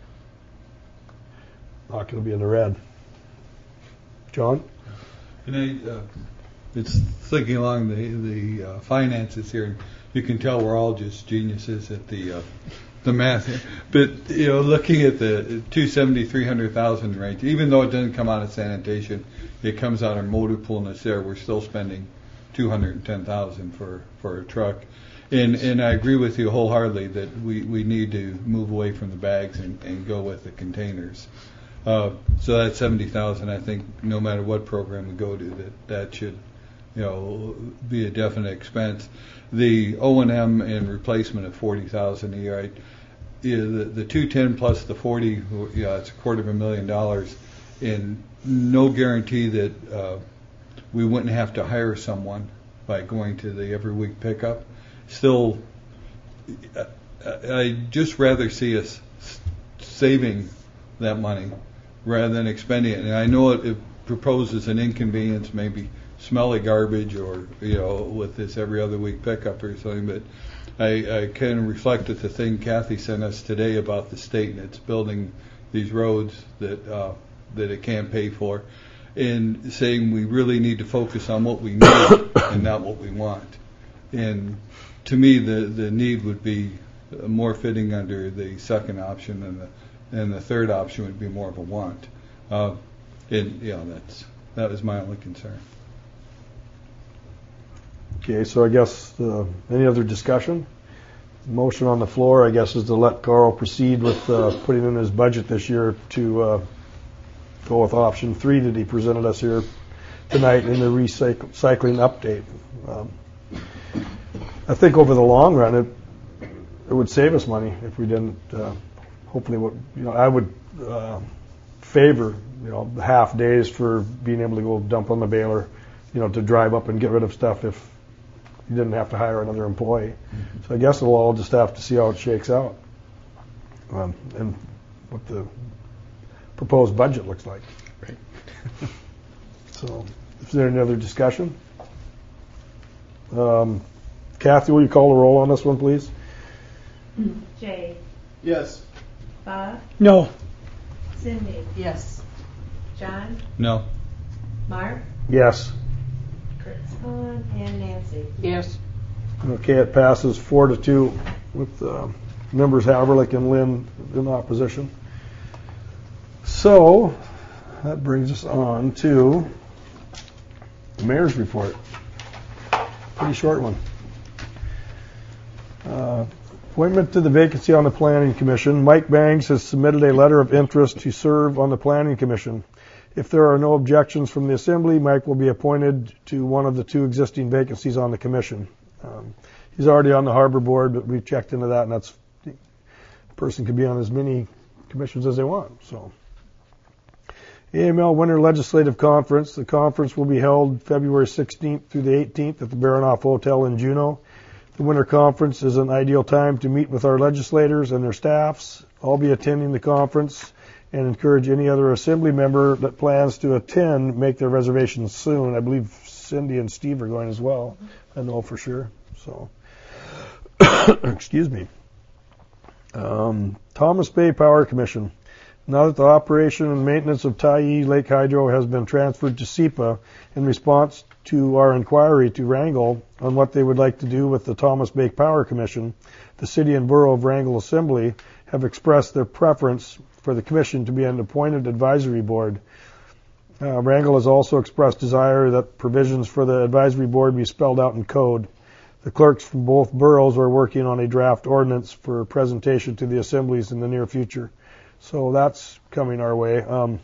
not going to be in the red. John? And I, uh, it's thinking along the the uh, finances here. You can tell we're all just geniuses at the uh, the math. But you know, looking at the two seventy, three hundred thousand range, even though it doesn't come out of sanitation, it comes out of motor pool and it's there. We're still spending two hundred ten thousand for for a truck. And and I agree with you wholeheartedly that we, we need to move away from the bags and, and go with the containers. Uh, so that seventy thousand, I think, no matter what program we go to, that that should, you know, be a definite expense. The O and M and replacement of forty thousand a year, I, yeah, the the two ten plus the forty, yeah, it's a quarter of a million dollars, and no guarantee that uh, we wouldn't have to hire someone by going to the every week pickup. Still, I just rather see us saving that money rather than expending it. And I know it, it proposes an inconvenience, maybe smelly garbage or, you know, with this every other week pickup or something. But I, I can reflect at the thing Kathy sent us today about the state and it's building these roads that uh, that it can't pay for, and saying we really need to focus on what we need and not what we want. And to me, the, the need would be more fitting under the second option, and the and the third option would be more of a want. Uh, and you know, that's that was my only concern. Okay, so I guess uh, any other discussion? Motion on the floor, I guess, is to let Carl proceed with uh, putting in his budget this year to uh, go with option three that he presented us here tonight in the recyc- recycling update. Um, I think over the long run, it it would save us money if we didn't. Uh, hopefully, what you know, I would uh, favor you know half days for being able to go dump on the baler, you know, to drive up and get rid of stuff if you didn't have to hire another employee. Mm-hmm. So I guess we'll all just have to see how it shakes out, um, and what the proposed budget looks like. Right. So, is there any other discussion? Um, Kathy, will you call the roll on this one, please? Jay, Yes. Bob, No. Cindy, Yes. John, No. Mark, Yes. Kurt's on, and Nancy. Yes. Okay, it passes four to two with uh, members Haverlick and Lynn in opposition. So that brings us on to the mayor's report. Pretty short one. Uh, appointment to the vacancy on the Planning Commission. Mike Bangs has submitted a letter of interest to serve on the Planning Commission. If there are no objections from the Assembly, Mike will be appointed to one of the two existing vacancies on the Commission. Um, he's already on the Harbor Board, but we've checked into that, and that's the person can be on as many commissions as they want. So, A M L Winter Legislative Conference. The conference will be held February sixteenth through the eighteenth at the Baranoff Hotel in Juneau. The winter conference is an ideal time to meet with our legislators and their staffs. I'll be attending the conference and encourage any other Assembly member that plans to attend make their reservations soon. I believe Cindy and Steve are going as well. I know for sure. So, excuse me. Um, Thomas Bay Power Commission. Now that the operation and maintenance of Tyee Lake Hydro has been transferred to S E P A in response to our inquiry to Wrangell on what they would like to do with the Thomas Bay Power Commission, the City and Borough of Wrangell Assembly have expressed their preference for the Commission to be an appointed advisory board. Uh, Wrangell has also expressed desire that provisions for the advisory board be spelled out in code. The clerks from both boroughs are working on a draft ordinance for presentation to the assemblies in the near future. So that's coming our way. Um,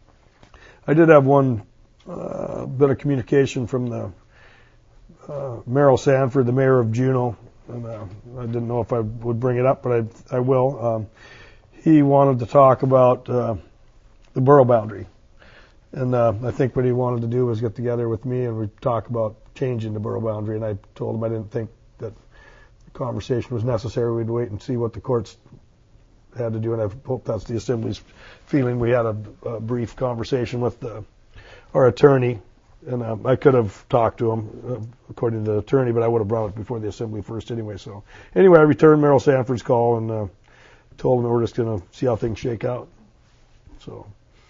I did have one uh, bit of communication from the uh, Merrill Sanford, the mayor of Juneau, and uh, I didn't know if I would bring it up, but I, I will. Um, he wanted to talk about uh, the borough boundary, and uh, I think what he wanted to do was get together with me and we talk about changing the borough boundary. And I told him I didn't think that the conversation was necessary. We'd wait and see what the courts had to do, and I hope that's the Assembly's feeling. We had a, a brief conversation with the, our attorney, and um, I could have talked to him uh, according to the attorney, but I would have brought it before the Assembly first anyway. So anyway, I returned Merrill Sanford's call and uh, told him that we're just going to see how things shake out. So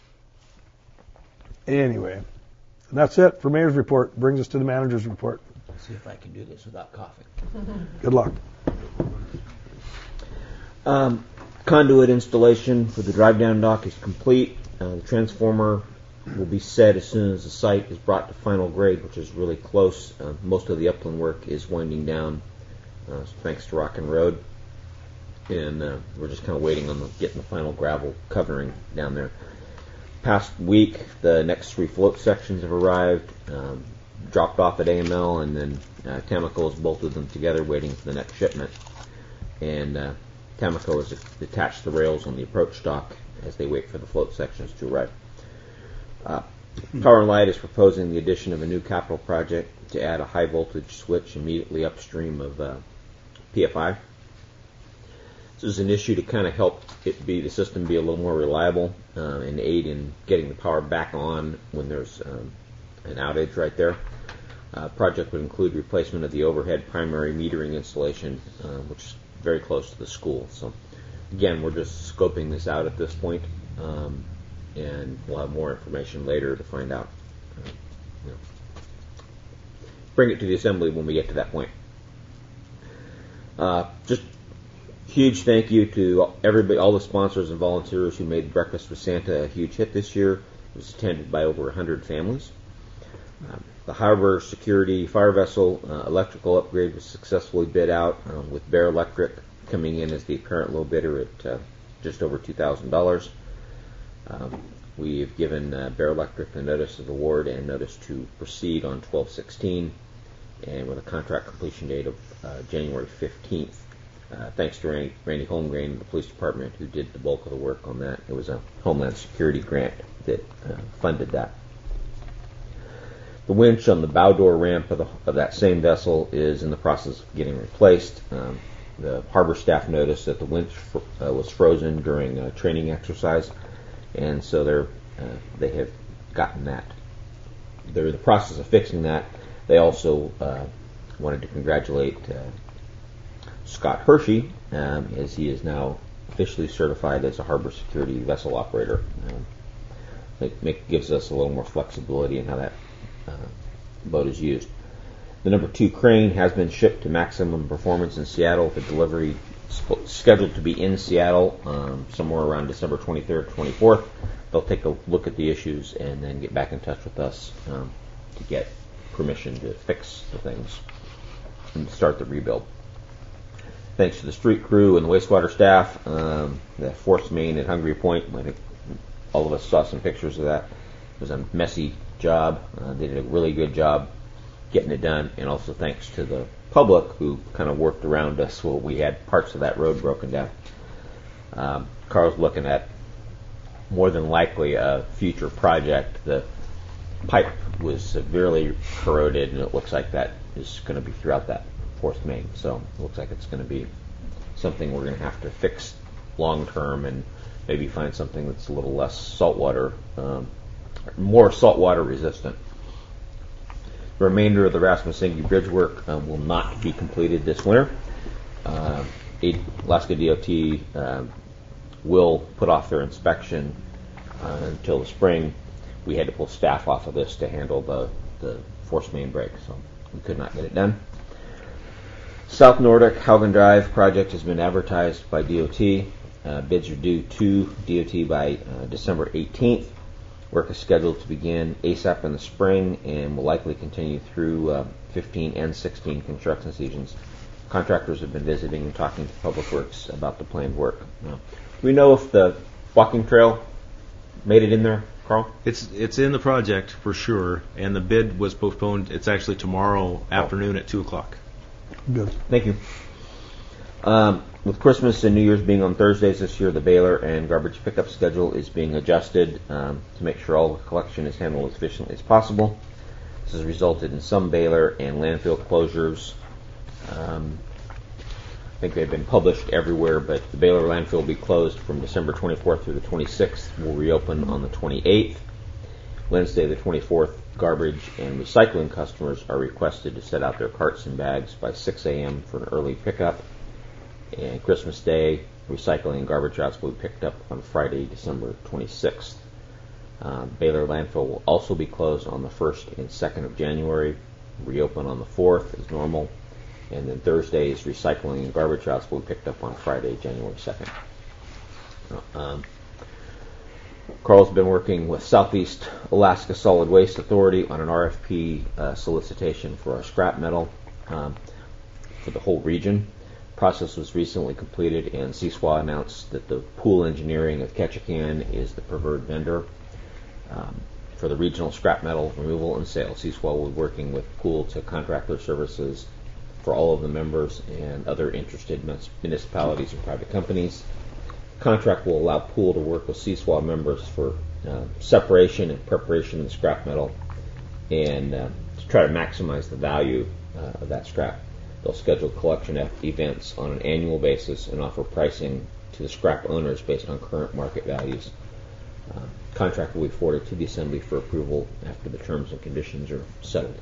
anyway, and that's it for Mayor's report. Brings us to the Manager's report. Let's see if I can do this without coughing. Good luck. Um, Conduit installation for the drive-down dock is complete. Uh, the transformer will be set as soon as the site is brought to final grade, which is really close. Uh, most of the upland work is winding down, uh, thanks to Rock and Road, and uh, we're just kind of waiting on the, getting the final gravel covering down there. Past week, the next three float sections have arrived, um, dropped off at A M L, and then uh, Tamaco has bolted them together, waiting for the next shipment. And uh, Tamaco has detached the rails on the approach dock as they wait for the float sections to arrive. Uh, Power and Light is proposing the addition of a new capital project to add a high voltage switch immediately upstream of uh, P F I. This is an issue to kind of help it be the system be a little more reliable uh, and aid in getting the power back on when there's um, an outage right there. Uh, project would include replacement of the overhead primary metering installation, uh, which is very close to the school. So, again, we're just scoping this out at this point, um, and we'll have more information later to find out. Uh, you know, bring it to the assembly when we get to that point. Uh, just huge thank you to everybody, all the sponsors and volunteers who made Breakfast with Santa a huge hit this year. It was attended by over one hundred families. Um, the harbor security fire vessel uh, electrical upgrade was successfully bid out, uh, with Bear Electric coming in as the apparent low bidder at uh, just over two thousand dollars. Um, we've given uh, Bear Electric a notice of award and notice to proceed on twelve sixteen, and with a contract completion date of uh, January fifteenth. Uh, thanks to Randy, Randy Holmgren and the police department who did the bulk of the work on that. It was a Homeland Security grant that uh, funded that. The winch on the bow door ramp of, the, of that same vessel is in the process of getting replaced. Um, the harbor staff noticed that the winch fr- uh, was frozen during a training exercise, and so they're uh, they have gotten that. They're in the process of fixing that. They also uh, wanted to congratulate uh, Scott Hershey, um, as he is now officially certified as a harbor security vessel operator. Um, it make, gives us a little more flexibility in how that uh, boat is used. The number two crane has been shipped to Maximum Performance in Seattle. The delivery sp- scheduled to be in Seattle um, somewhere around December twenty-third, twenty-fourth. They'll take a look at the issues and then get back in touch with us um, to get permission to fix the things and start the rebuild. Thanks to the street crew and the wastewater staff, um, the Force Main at Hungry Point. I think all of us saw some pictures of that. It was a messy job. Uh, they did a really good job getting it done, and also thanks to the public who kind of worked around us while we had parts of that road broken down. Um, Carl's looking at more than likely a future project. The pipe was severely corroded, and it looks like that is going to be throughout that Fourth Main. So it looks like it's going to be something we're going to have to fix long term, and maybe find something that's a little less saltwater, um, more saltwater resistant. The remainder of the Rasmussen Bridge work um, will not be completed this winter. Uh, Alaska D O T uh, will put off their inspection uh, until the spring. We had to pull staff off of this to handle the, the force main break, so we could not get it done. South Nordic Haugen Drive project has been advertised by D O T. Uh, bids are due to D O T by uh, December eighteenth. Work is scheduled to begin ASAP in the spring and will likely continue through uh, fifteen and sixteen construction seasons. Contractors have been visiting and talking to Public Works about the planned work. Now, do we know if the walking trail made it in there, Carl? It's it's in the project for sure, and the bid was postponed. It's actually tomorrow afternoon at two o'clock. Good. Thank you. Um, with Christmas and New Year's being on Thursdays this year, the baler and garbage pickup schedule is being adjusted um, to make sure all the collection is handled as efficiently as possible. This has resulted in some baler and landfill closures. Um, I think they've been published everywhere, but the baler landfill will be closed from December twenty-fourth through the twenty-sixth. We'll reopen on the twenty-eighth. Wednesday the twenty-fourth, garbage and recycling customers are requested to set out their carts and bags by six a.m. for an early pickup. And Christmas Day, recycling and garbage routes will be picked up on Friday, December twenty-sixth. Um, Baylor Landfill will also be closed on the first and second of January, reopen on the fourth as normal, and then Thursdays, recycling and garbage routes will be picked up on Friday, January second. Um, Carl's been working with Southeast Alaska Solid Waste Authority on an R F P uh, solicitation for our scrap metal um, for the whole region. Process was recently completed, and C S W A announced that the Pool Engineering of Ketchikan is the preferred vendor um, for the regional scrap metal removal and sale. C S W A will be working with Pool to contract their services for all of the members and other interested municipalities and private companies. Contract will allow Pool to work with C S W A members for uh, separation and preparation of the scrap metal, and uh, to try to maximize the value uh, of that scrap. They'll schedule collection events on an annual basis and offer pricing to the scrap owners based on current market values. Uh, contract will be forwarded to the Assembly for approval after the terms and conditions are settled.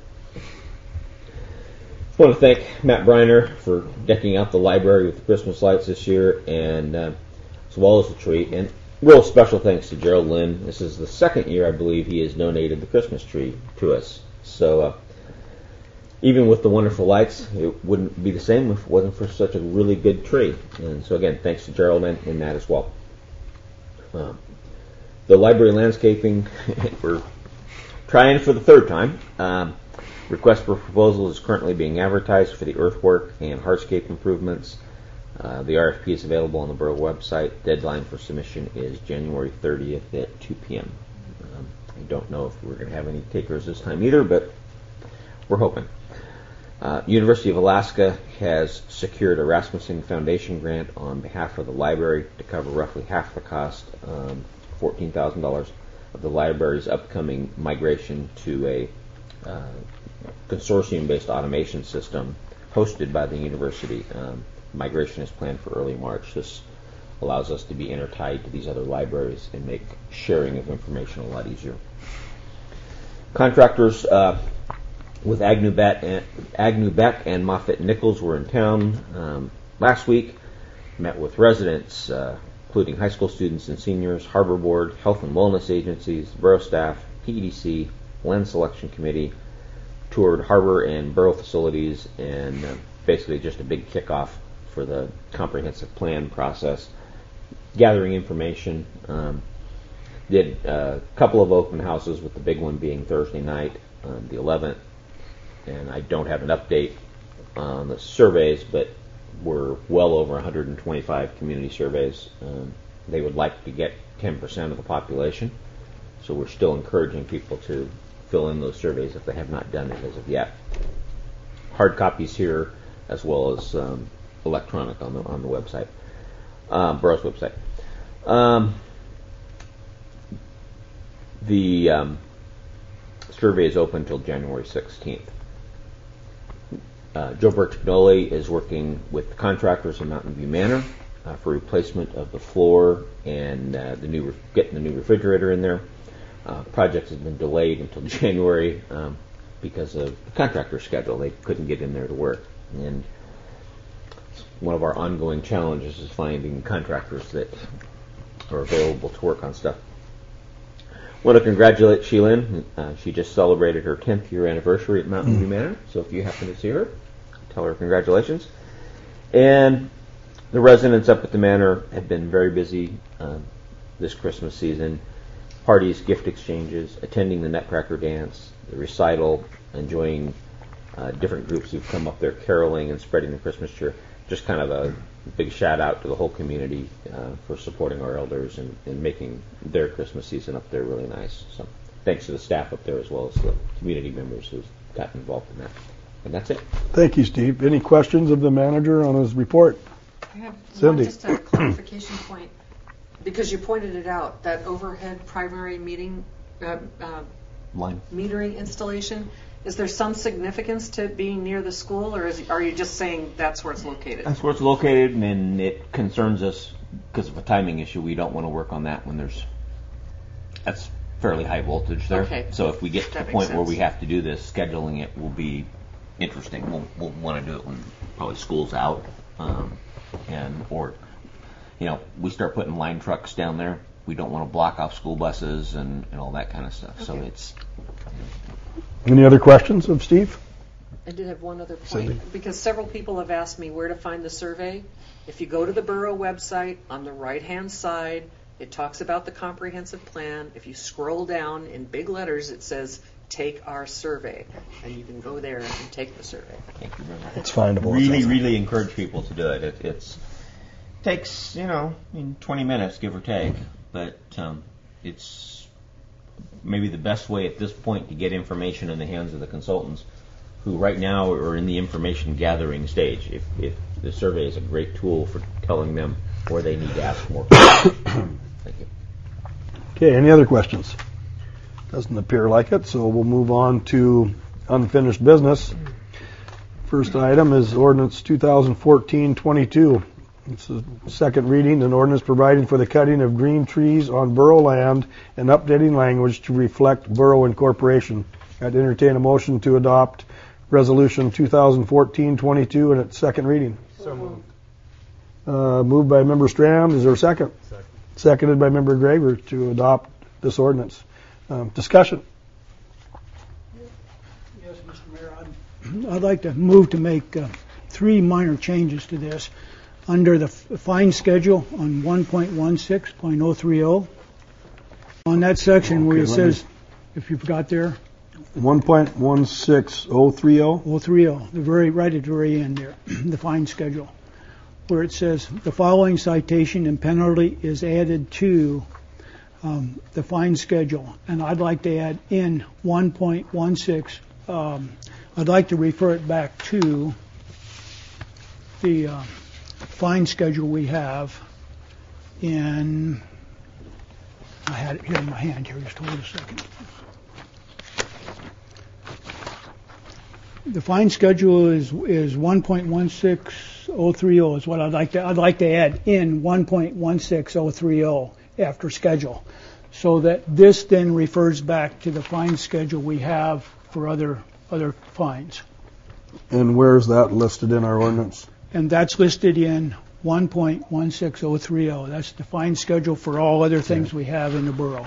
I want to thank Matt Briner for decking out the library with the Christmas lights this year, and uh, as well as the tree. And real special thanks to Gerald Lynn. This is the second year, I believe, he has donated the Christmas tree to us. So uh, even with the wonderful lights, it wouldn't be the same if it wasn't for such a really good tree. And so again, thanks to Gerald and, and Matt as well. Um, the library landscaping, we're trying for the third time. Um, request for proposal is currently being advertised for the earthwork and hardscape improvements. Uh, the R F P is available on the borough website. Deadline for submission is January thirtieth at two p.m. Um, I don't know if we're going to have any takers this time either, but we're hoping. Uh, University of Alaska has secured a Rasmussen Foundation grant on behalf of the library to cover roughly half the cost, um, fourteen thousand dollars, of the library's upcoming migration to a uh, consortium-based automation system hosted by the university. Um, migration is planned for early March. This allows us to be intertied to these other libraries and make sharing of information a lot easier. Contractors uh, with Agnew Beck and, Agnew Beck and Moffitt Nichols were in town um, last week, met with residents, uh, including high school students and seniors, Harbor Board, health and wellness agencies, borough staff, P E D C, Land Selection Committee, toured harbor and borough facilities, and uh, basically just a big kickoff for the comprehensive plan process, gathering information. Um, did a couple of open houses, with the big one being Thursday night, um, the eleventh, and I don't have an update on the surveys, but we're well over one hundred twenty-five community surveys. Um, they would like to get ten percent of the population, so we're still encouraging people to fill in those surveys if they have not done it as of yet. Hard copies here, as well as um, electronic on the on the website, um, borough's website. Um, the um, survey is open until January sixteenth. Uh, Joe Bertignoli is working with the contractors in Mountain View Manor uh, for replacement of the floor and uh, the new re- getting the new refrigerator in there. Uh, project has been delayed until January um, because of the contractor schedule. They couldn't get in there to work, and one of our ongoing challenges is finding contractors that are available to work on stuff. I want to congratulate Sheilyn. Uh, she just celebrated her tenth year anniversary at Mountain View Manor, so if you happen to see her, tell her congratulations. And the residents up at the manor have been very busy uh, this Christmas season. Parties, gift exchanges, attending the Nutcracker dance, the recital, enjoying uh, different groups who've come up there caroling and spreading the Christmas cheer. Just kind of a big shout out to the whole community uh, for supporting our elders and, and making their Christmas season up there really nice. So thanks to the staff up there as well as the community members who've gotten involved in that. And that's it. Thank you, Steve. Any questions of the manager on his report? I have Cindy. one, just a clarification point, because you pointed it out, that overhead primary meeting uh, uh, Line. metering installation. Is there some significance to it being near the school, or is, are you just saying that's where it's located? That's where it's located, and it concerns us because of a timing issue. We don't want to work on that when there's that's fairly high voltage there. Okay. So if we get to That the makes point where we sense. have to do this, scheduling it will be interesting. We'll, we'll want to do it when probably school's out, um, and or you know we start putting line trucks down there. We don't want to block off school buses and, and all that kind of stuff. So Okay. it's Any other questions of Steve? I did have one other point, Cindy? because several people have asked me where to find the survey. If you go to the borough website, on the right-hand side, it talks about the comprehensive plan. If you scroll down in big letters, it says, "Take our survey," and you can go there and take the survey. thank you very much. It's findable. Really, really encourage people to do it. it it's takes you know I mean, twenty minutes, give or take, but um, it's maybe the best way at this point to get information in the hands of the consultants, who right now are in the information gathering stage. If, if the survey is a great tool for telling them where they need to ask more questions. Thank you. Okay, any other questions? Doesn't appear like it, so we'll move on to unfinished business. First item is ordinance two thousand fourteen twenty-two, It's the second reading, an ordinance providing for the cutting of green trees on borough land and updating language to reflect borough incorporation. I'd entertain a motion to adopt Resolution twenty fourteen twenty-two in its second reading. So moved. Uh, moved by Member Strand. Is there a second? Second. Seconded by Member Graver to adopt this ordinance. Um, discussion. Yes, Mister Mayor, I'd, I'd like to move to make uh, three minor changes to this. Under the f- fine schedule on one point one six point oh three oh, on that section where Okay, it let me- says, if you've got there, one point one six oh three oh. oh three oh, the very, right at the very end there, the fine schedule, where it says the following citation and penalty is added to um, the fine schedule. And I'd like to add in one point one six, um, I'd like to refer it back to the uh, fine schedule we have in, I had it here in my hand here, just hold a second. The fine schedule is is one point one six oh three oh is what I'd like to I'd like to add in one point one six oh three oh after schedule, so that this then refers back to the fine schedule we have for other other fines, And where's that listed in our ordinance? and that's listed in one point one six oh three oh. That's the fine schedule for all other things we have in the borough.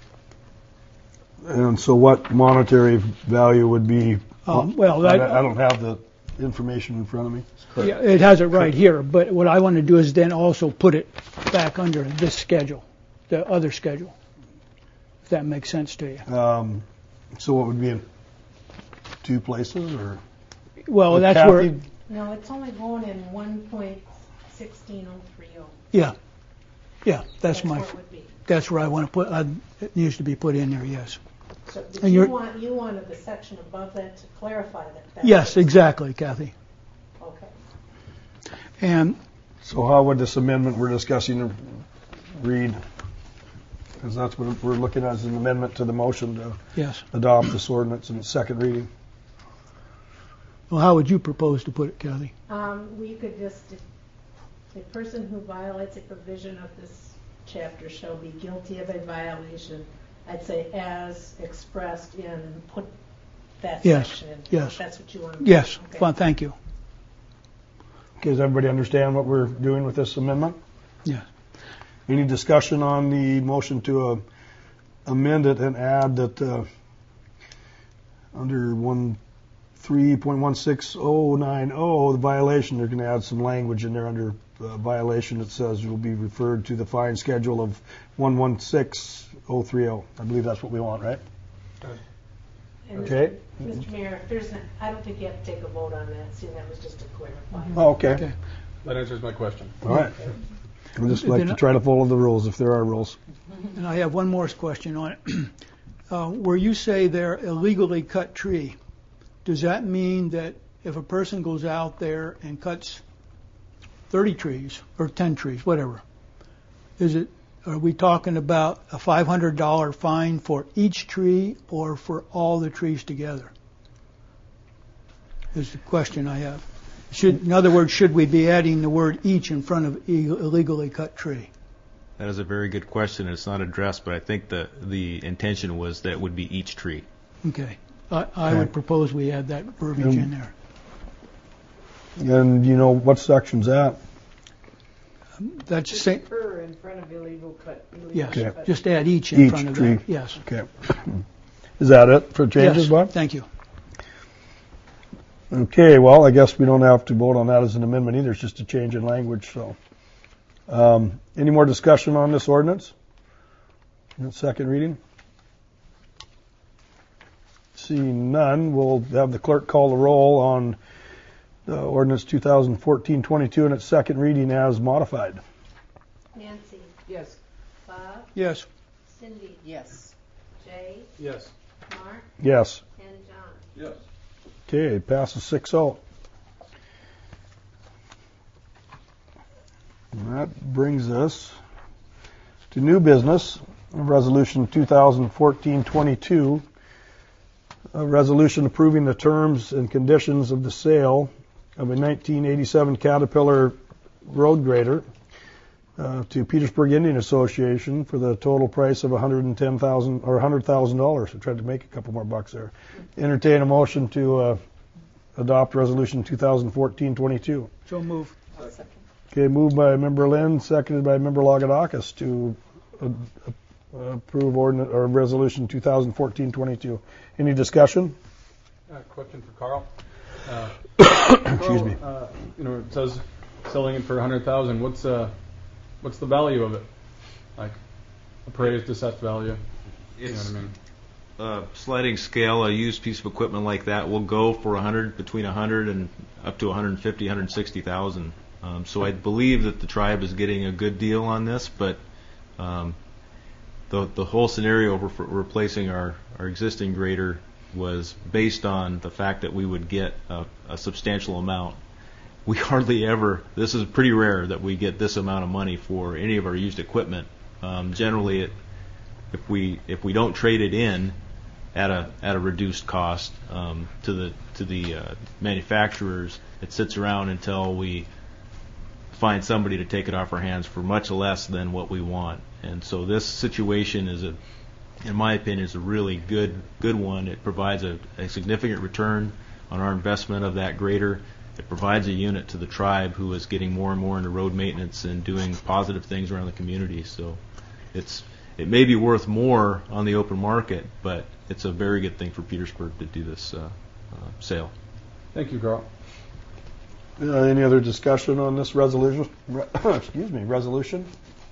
And so what monetary value would be? Um, well, I that, I don't have the information in front of me. yeah, it has it right here, but what I want to do is then also put it back under this schedule, the other schedule, if that makes sense to you. Um, so what would be in two places, or? Well, Or that's Kathy? where, No, it's only going in one point sixteen oh three oh. yeah, yeah, that's my, where it would be. that's where I want to put, uh, it needs to be put in there, yes. So, but And you you're- want, you wanted the section above that to clarify that. that Yes, was- exactly, Kathy. Okay. And So how would this amendment we're discussing read? Because that's what we're looking at as an amendment to the motion to yes, adopt this ordinance in its second reading. well, how would you propose to put it, Kathy? Um, we could just, a person who violates a provision of this chapter shall be guilty of a violation, I'd say as expressed in, put that Yes, section in. yes. That's what you want to do. Yes, Okay. fine, thank you. Okay, does everybody understand what we're doing with this amendment? Yes. Any discussion on the motion to uh, amend it and add that uh, under one three point one six oh nine oh, the violation, they're going to add some language in there under uh, violation that says will be referred to the fine schedule of one one six oh three oh. I believe that's what we want, right? And Okay. Mister Mayor, if there's, an, I don't think you have to take a vote on that, seeing that was just to clarify. Oh, okay. Okay. That answers my question. All right. I just like Then- to try to follow the rules if there are rules. And I have one more question on it. Uh, where you say they're illegally cut tree, does that mean that if a person goes out there and cuts thirty trees or ten trees, whatever, is it, are we talking about a five hundred dollars fine for each tree or for all the trees together? Is the question I have. Should, in other words, should we be adding the word each in front of ille- illegally cut tree? That is a very good question. It's not addressed, but I think the the intention was that it would be each tree. Okay. I, I would propose we add that verbiage Um, in there. And you know what section's that? That's the same. Fur in front of illegal cut. illegal Yes, Okay. cut. just add each in Each front of tree. that. Yes. Okay. Is that it for changes, Yes, Bob? thank you. Okay, well, I guess we don't have to vote on that as an amendment either. It's just a change in language, so. Um, any more discussion on this ordinance? In its second reading? Seeing none, we'll have the clerk call the roll on uh, ordinance twenty fourteen twenty-two in its second reading as modified. Nancy, Yes. Bob, Yes. Cindy, Yes. Jay, Yes. Mark, Yes. and John. Yes. Okay, passes six oh. And that brings us to new business, Resolution twenty fourteen twenty-two, a resolution approving the terms and conditions of the sale of a nineteen eighty-seven Caterpillar road grader uh, to Petersburg Indian Association for the total price of one hundred ten thousand dollars or one hundred thousand dollars. I tried to make a couple more bucks there. Entertain a motion to uh, adopt Resolution twenty fourteen twenty-two. So move. Okay, moved by Member Lynn, seconded by Member Lagadakis to uh, uh, approve ordinance or Resolution twenty fourteen twenty-two. Any discussion? Uh, question for Carl. Uh, Excuse Carl, me. Uh, you know, it says selling it for a hundred thousand. What's uh, what's the value of it? Like appraised assessed value. You know what I mean? Uh, sliding scale, a used piece of equipment like that will go for a hundred, between a hundred and up to one hundred fifty, one hundred sixty thousand. Um, so I believe that the tribe is getting a good deal on this, but um, the the whole scenario for replacing our, our existing grader was based on the fact that we would get a, a substantial amount. We hardly ever, this is pretty rare that we get this amount of money for any of our used equipment. Um, generally, it, if we if we don't trade it in at a at a reduced cost um, to the to the uh, manufacturers, it sits around until we find somebody to take it off our hands for much less than what we want. And so this situation is a, in my opinion, is a really good good one. It provides a, a significant return on our investment of that grader. It provides a unit to the tribe who is getting more and more into road maintenance and doing positive things around the community. So it's it may be worth more on the open market, but it's a very good thing for Petersburg to do this uh, uh, sale. Thank you, Carl. Uh, any other discussion on this resolution? Re- excuse me, resolution?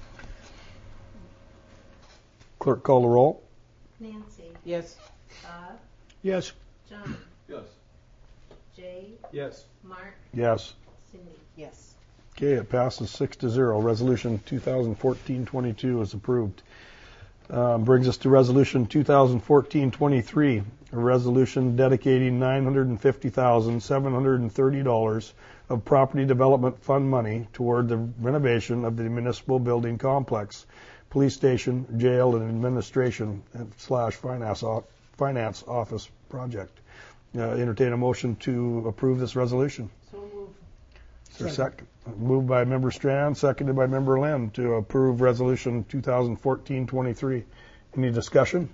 Clerk, call the roll. Nancy, Yes. Bob, Yes. John, Yes. Jay, Yes. Mark, Yes. Cindy. Yes. Okay, it passes six to zero. Resolution twenty fourteen twenty-two is approved. Um, brings us to Resolution twenty fourteen twenty-three, a resolution dedicating nine hundred fifty thousand seven hundred thirty dollars of property development fund money toward the renovation of the municipal building complex, police station, jail, and administration slash finance finance office project. Uh, entertain a motion to approve this resolution. So move. Is there a second? Moved by Member Strand, seconded by Member Lynn to approve Resolution twenty fourteen twenty-three. Any discussion?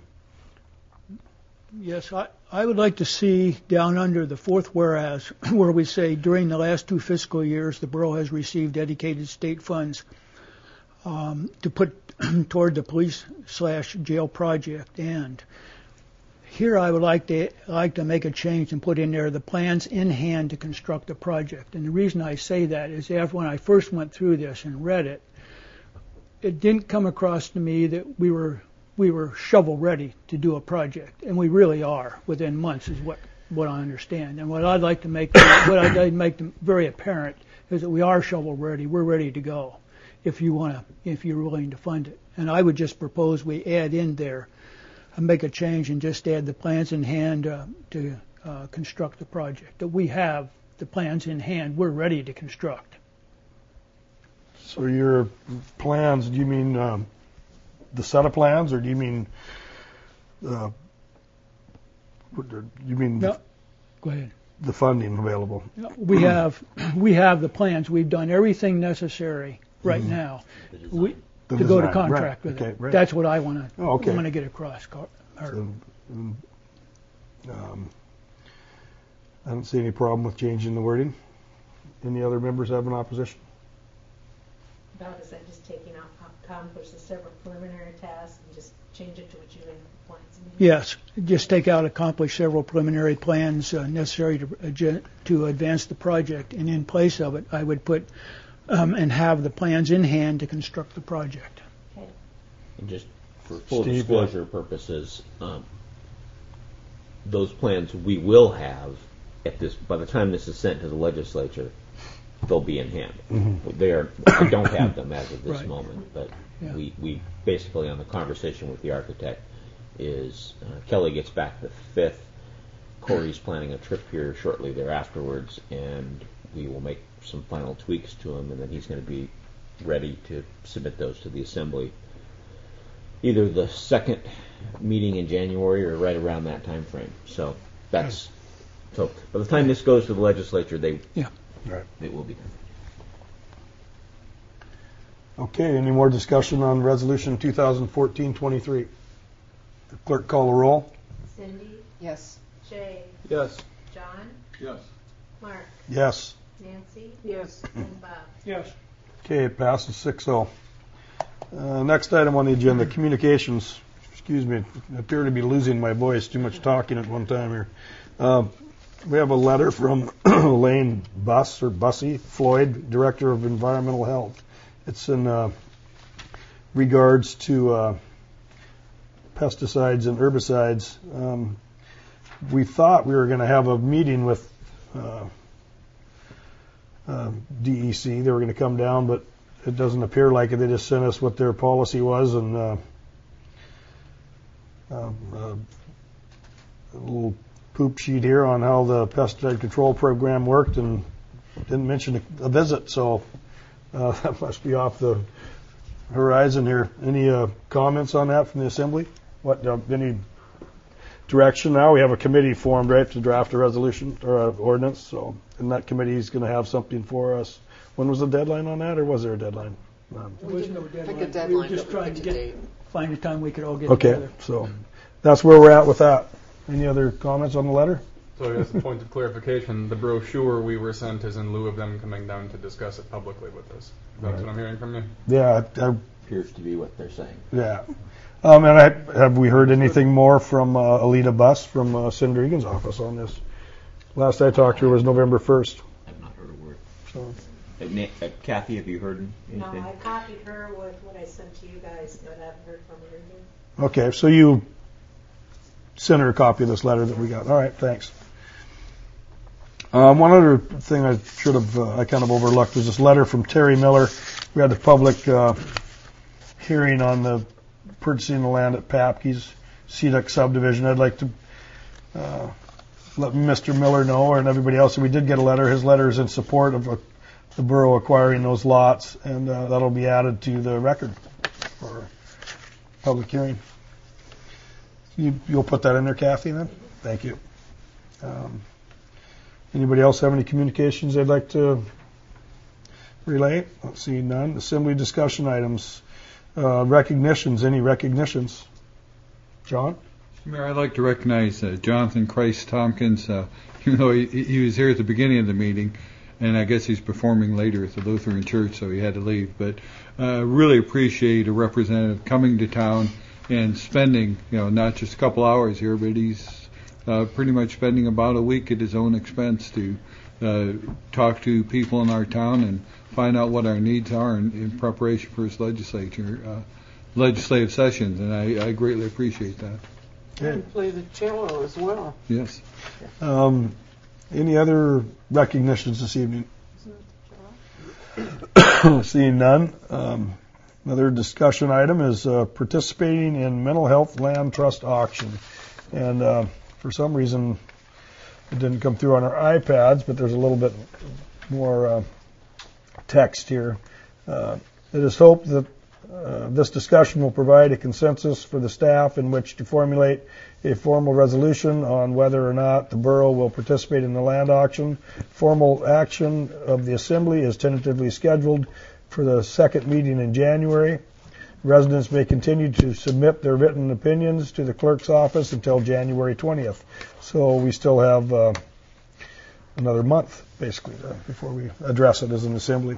Yes, I, I would like to see down under the fourth whereas, where we say during the last two fiscal years, the borough has received dedicated state funds um, to put toward the police slash jail project. And here I would like to like to make a change and put in there the plans in hand to construct the project. And the reason I say that is after when I first went through this and read it, it didn't come across to me that we were we were shovel ready to do a project, and we really are within months, is what what I understand. And what I'd like to make what I'd like to make them very apparent is that we are shovel ready. We're ready to go. If you want to, if you're willing to fund it, and I would just propose we add in there, and make a change and just add the plans in hand uh, to uh, construct the project. That we have the plans in hand. We're ready to construct. So your plans, do you mean um, the set of plans, or do you mean uh, what do you mean No, go ahead. the funding available? We have we have the plans. We've done everything necessary right Mhm. now. We, The to go to design, contract right, with okay, it. right. That's what I want to Oh, okay. want to get across. Car- or- So, um, um, I don't see any problem with changing the wording. Any other members have an opposition? Bob, is that just taking out accomplish the several preliminary tasks and just change it to what you in compliance meeting? Yes, just take out accomplish several preliminary plans uh, necessary to adj- to advance the project, and in place of it, I would put um, and have the plans in hand to construct the project. Okay. And just for full Steve, disclosure purposes, um, those plans we will have at this. By the time this is sent to the legislature, they'll be in hand. Mhm. They are. I don't have them as of this Right. moment, but Yeah. we we basically on the conversation with the architect is uh, Kelly gets back the fifth. Corey's planning a trip here shortly thereafterwards, and we will make some final tweaks to them, and then he's going to be ready to submit those to the assembly either the second meeting in January or right around that time frame. So that's so by the time this goes to the legislature, they Yeah. Right. it will be done. Okay, any more discussion on Resolution twenty fourteen twenty-three? The clerk call the roll. Cindy, Yes. Jay, Yes. John, Yes. Mark, Yes. Nancy, Yes. and Bob. Yes. Okay, it passes six oh. Uh, next item on the agenda, communications. Excuse me, I appear to be losing my voice. Too much talking at one time here. Uh, we have a letter from Elaine Buss, or Bussy Floyd, Director of Environmental Health. It's in uh, regards to uh, pesticides and herbicides. Um, we thought we were going to have a meeting with uh, uh, D E C. They were going to come down, but it doesn't appear like it. They just sent us what their policy was and uh, uh, uh, a little poop sheet here on how the pesticide control program worked, and didn't mention a, a visit. So uh, that must be off the horizon here. Any uh, comments on that from the Assembly? What uh, any direction now? We have a committee formed, right, to draft a resolution or an ordinance. So, and that committee is going to have something for us. When was the deadline on that, or was there a deadline? Um, There was no Pick a deadline. deadline, We were just but trying to pick a get, date. find a time we could all get okay, together. so that's where we're at with that. Any other comments on the letter? So I guess a point of clarification, the brochure we were sent is in lieu of them coming down to discuss it publicly with us. That's Right. what I'm hearing from you? Yeah, I, Appears to be what they're saying. yeah. Um, and I, have we heard anything more from uh, Alita Buss from uh, Senator Egan's office on this? Last I talked to her was November first. I've not heard a word. So. Uh, Na- uh, Kathy, have you heard No, anything? I copied her with what I sent to you guys, but I haven't heard from her again. Okay, so you sent her a copy of this letter that we got. All right, thanks. Um, one other thing I should have, uh, I kind of overlooked was this letter from Terry Miller. We had the public uh, hearing on the purchasing the land at Papke's C D U C subdivision. I'd like to uh, let Mister Miller know, and everybody else, that we did get a letter. His letter is in support of uh, the borough acquiring those lots, and uh, that'll be added to the record for public hearing. You, you'll put that in there, Kathy, then? Thank you. Um, anybody else have any communications they'd like to relay? Let's see, none. Assembly discussion items. Uh, recognitions, any recognitions? John? Mayor, I'd like to recognize uh, Jonathan Christ Tompkins, uh, even though he, he was here at the beginning of the meeting, and I guess he's performing later at the Lutheran Church, so he had to leave. But uh, really appreciate a representative coming to town and spending, you know, not just a couple hours here, but he's uh, pretty much spending about a week at his own expense to uh, talk to people in our town and find out what our needs are in, in preparation for his legislature, uh, legislative sessions, and I, I greatly appreciate that. And play the cello as well. Yes. Um, any other recognitions this evening? Seeing none. Um, another discussion item is uh, participating in Mental Health Land Trust auction. And uh, for some reason, it didn't come through on our iPads, but there's a little bit more uh, text here. Uh, it is hoped that uh, this discussion will provide a consensus for the staff in which to formulate a formal resolution on whether or not the borough will participate in the land auction. Formal action of the Assembly is tentatively scheduled for the second meeting in January. Residents may continue to submit their written opinions to the clerk's office until January twentieth. So we still have uh, another month, basically, uh, before we address it as an Assembly.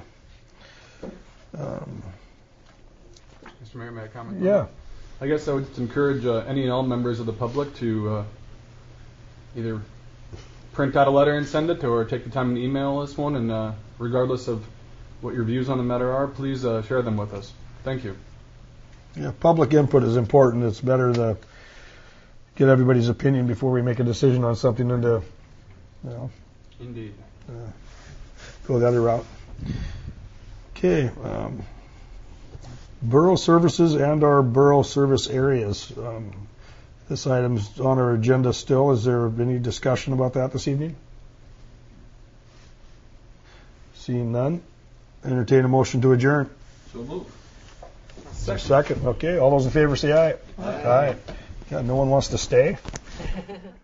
Um, Mister Mayor, may I comment? on yeah. that? I guess I would just encourage uh, any and all members of the public to uh, either print out a letter and send it, or take the time and email us one. And uh, regardless of what your views on the matter are, please uh, share them with us. Thank you. Yeah, public input is important. It's better to get everybody's opinion before we make a decision on something than to, you know, Indeed. uh, go the other route. Okay. Um, borough services and our borough service areas. Um, this item's on our agenda still. Is there any discussion about that this evening? Seeing none, entertain a motion to adjourn. So move. Second. Second. Okay. All those in favor say aye. Aye. Aye. Yeah, no one wants to stay.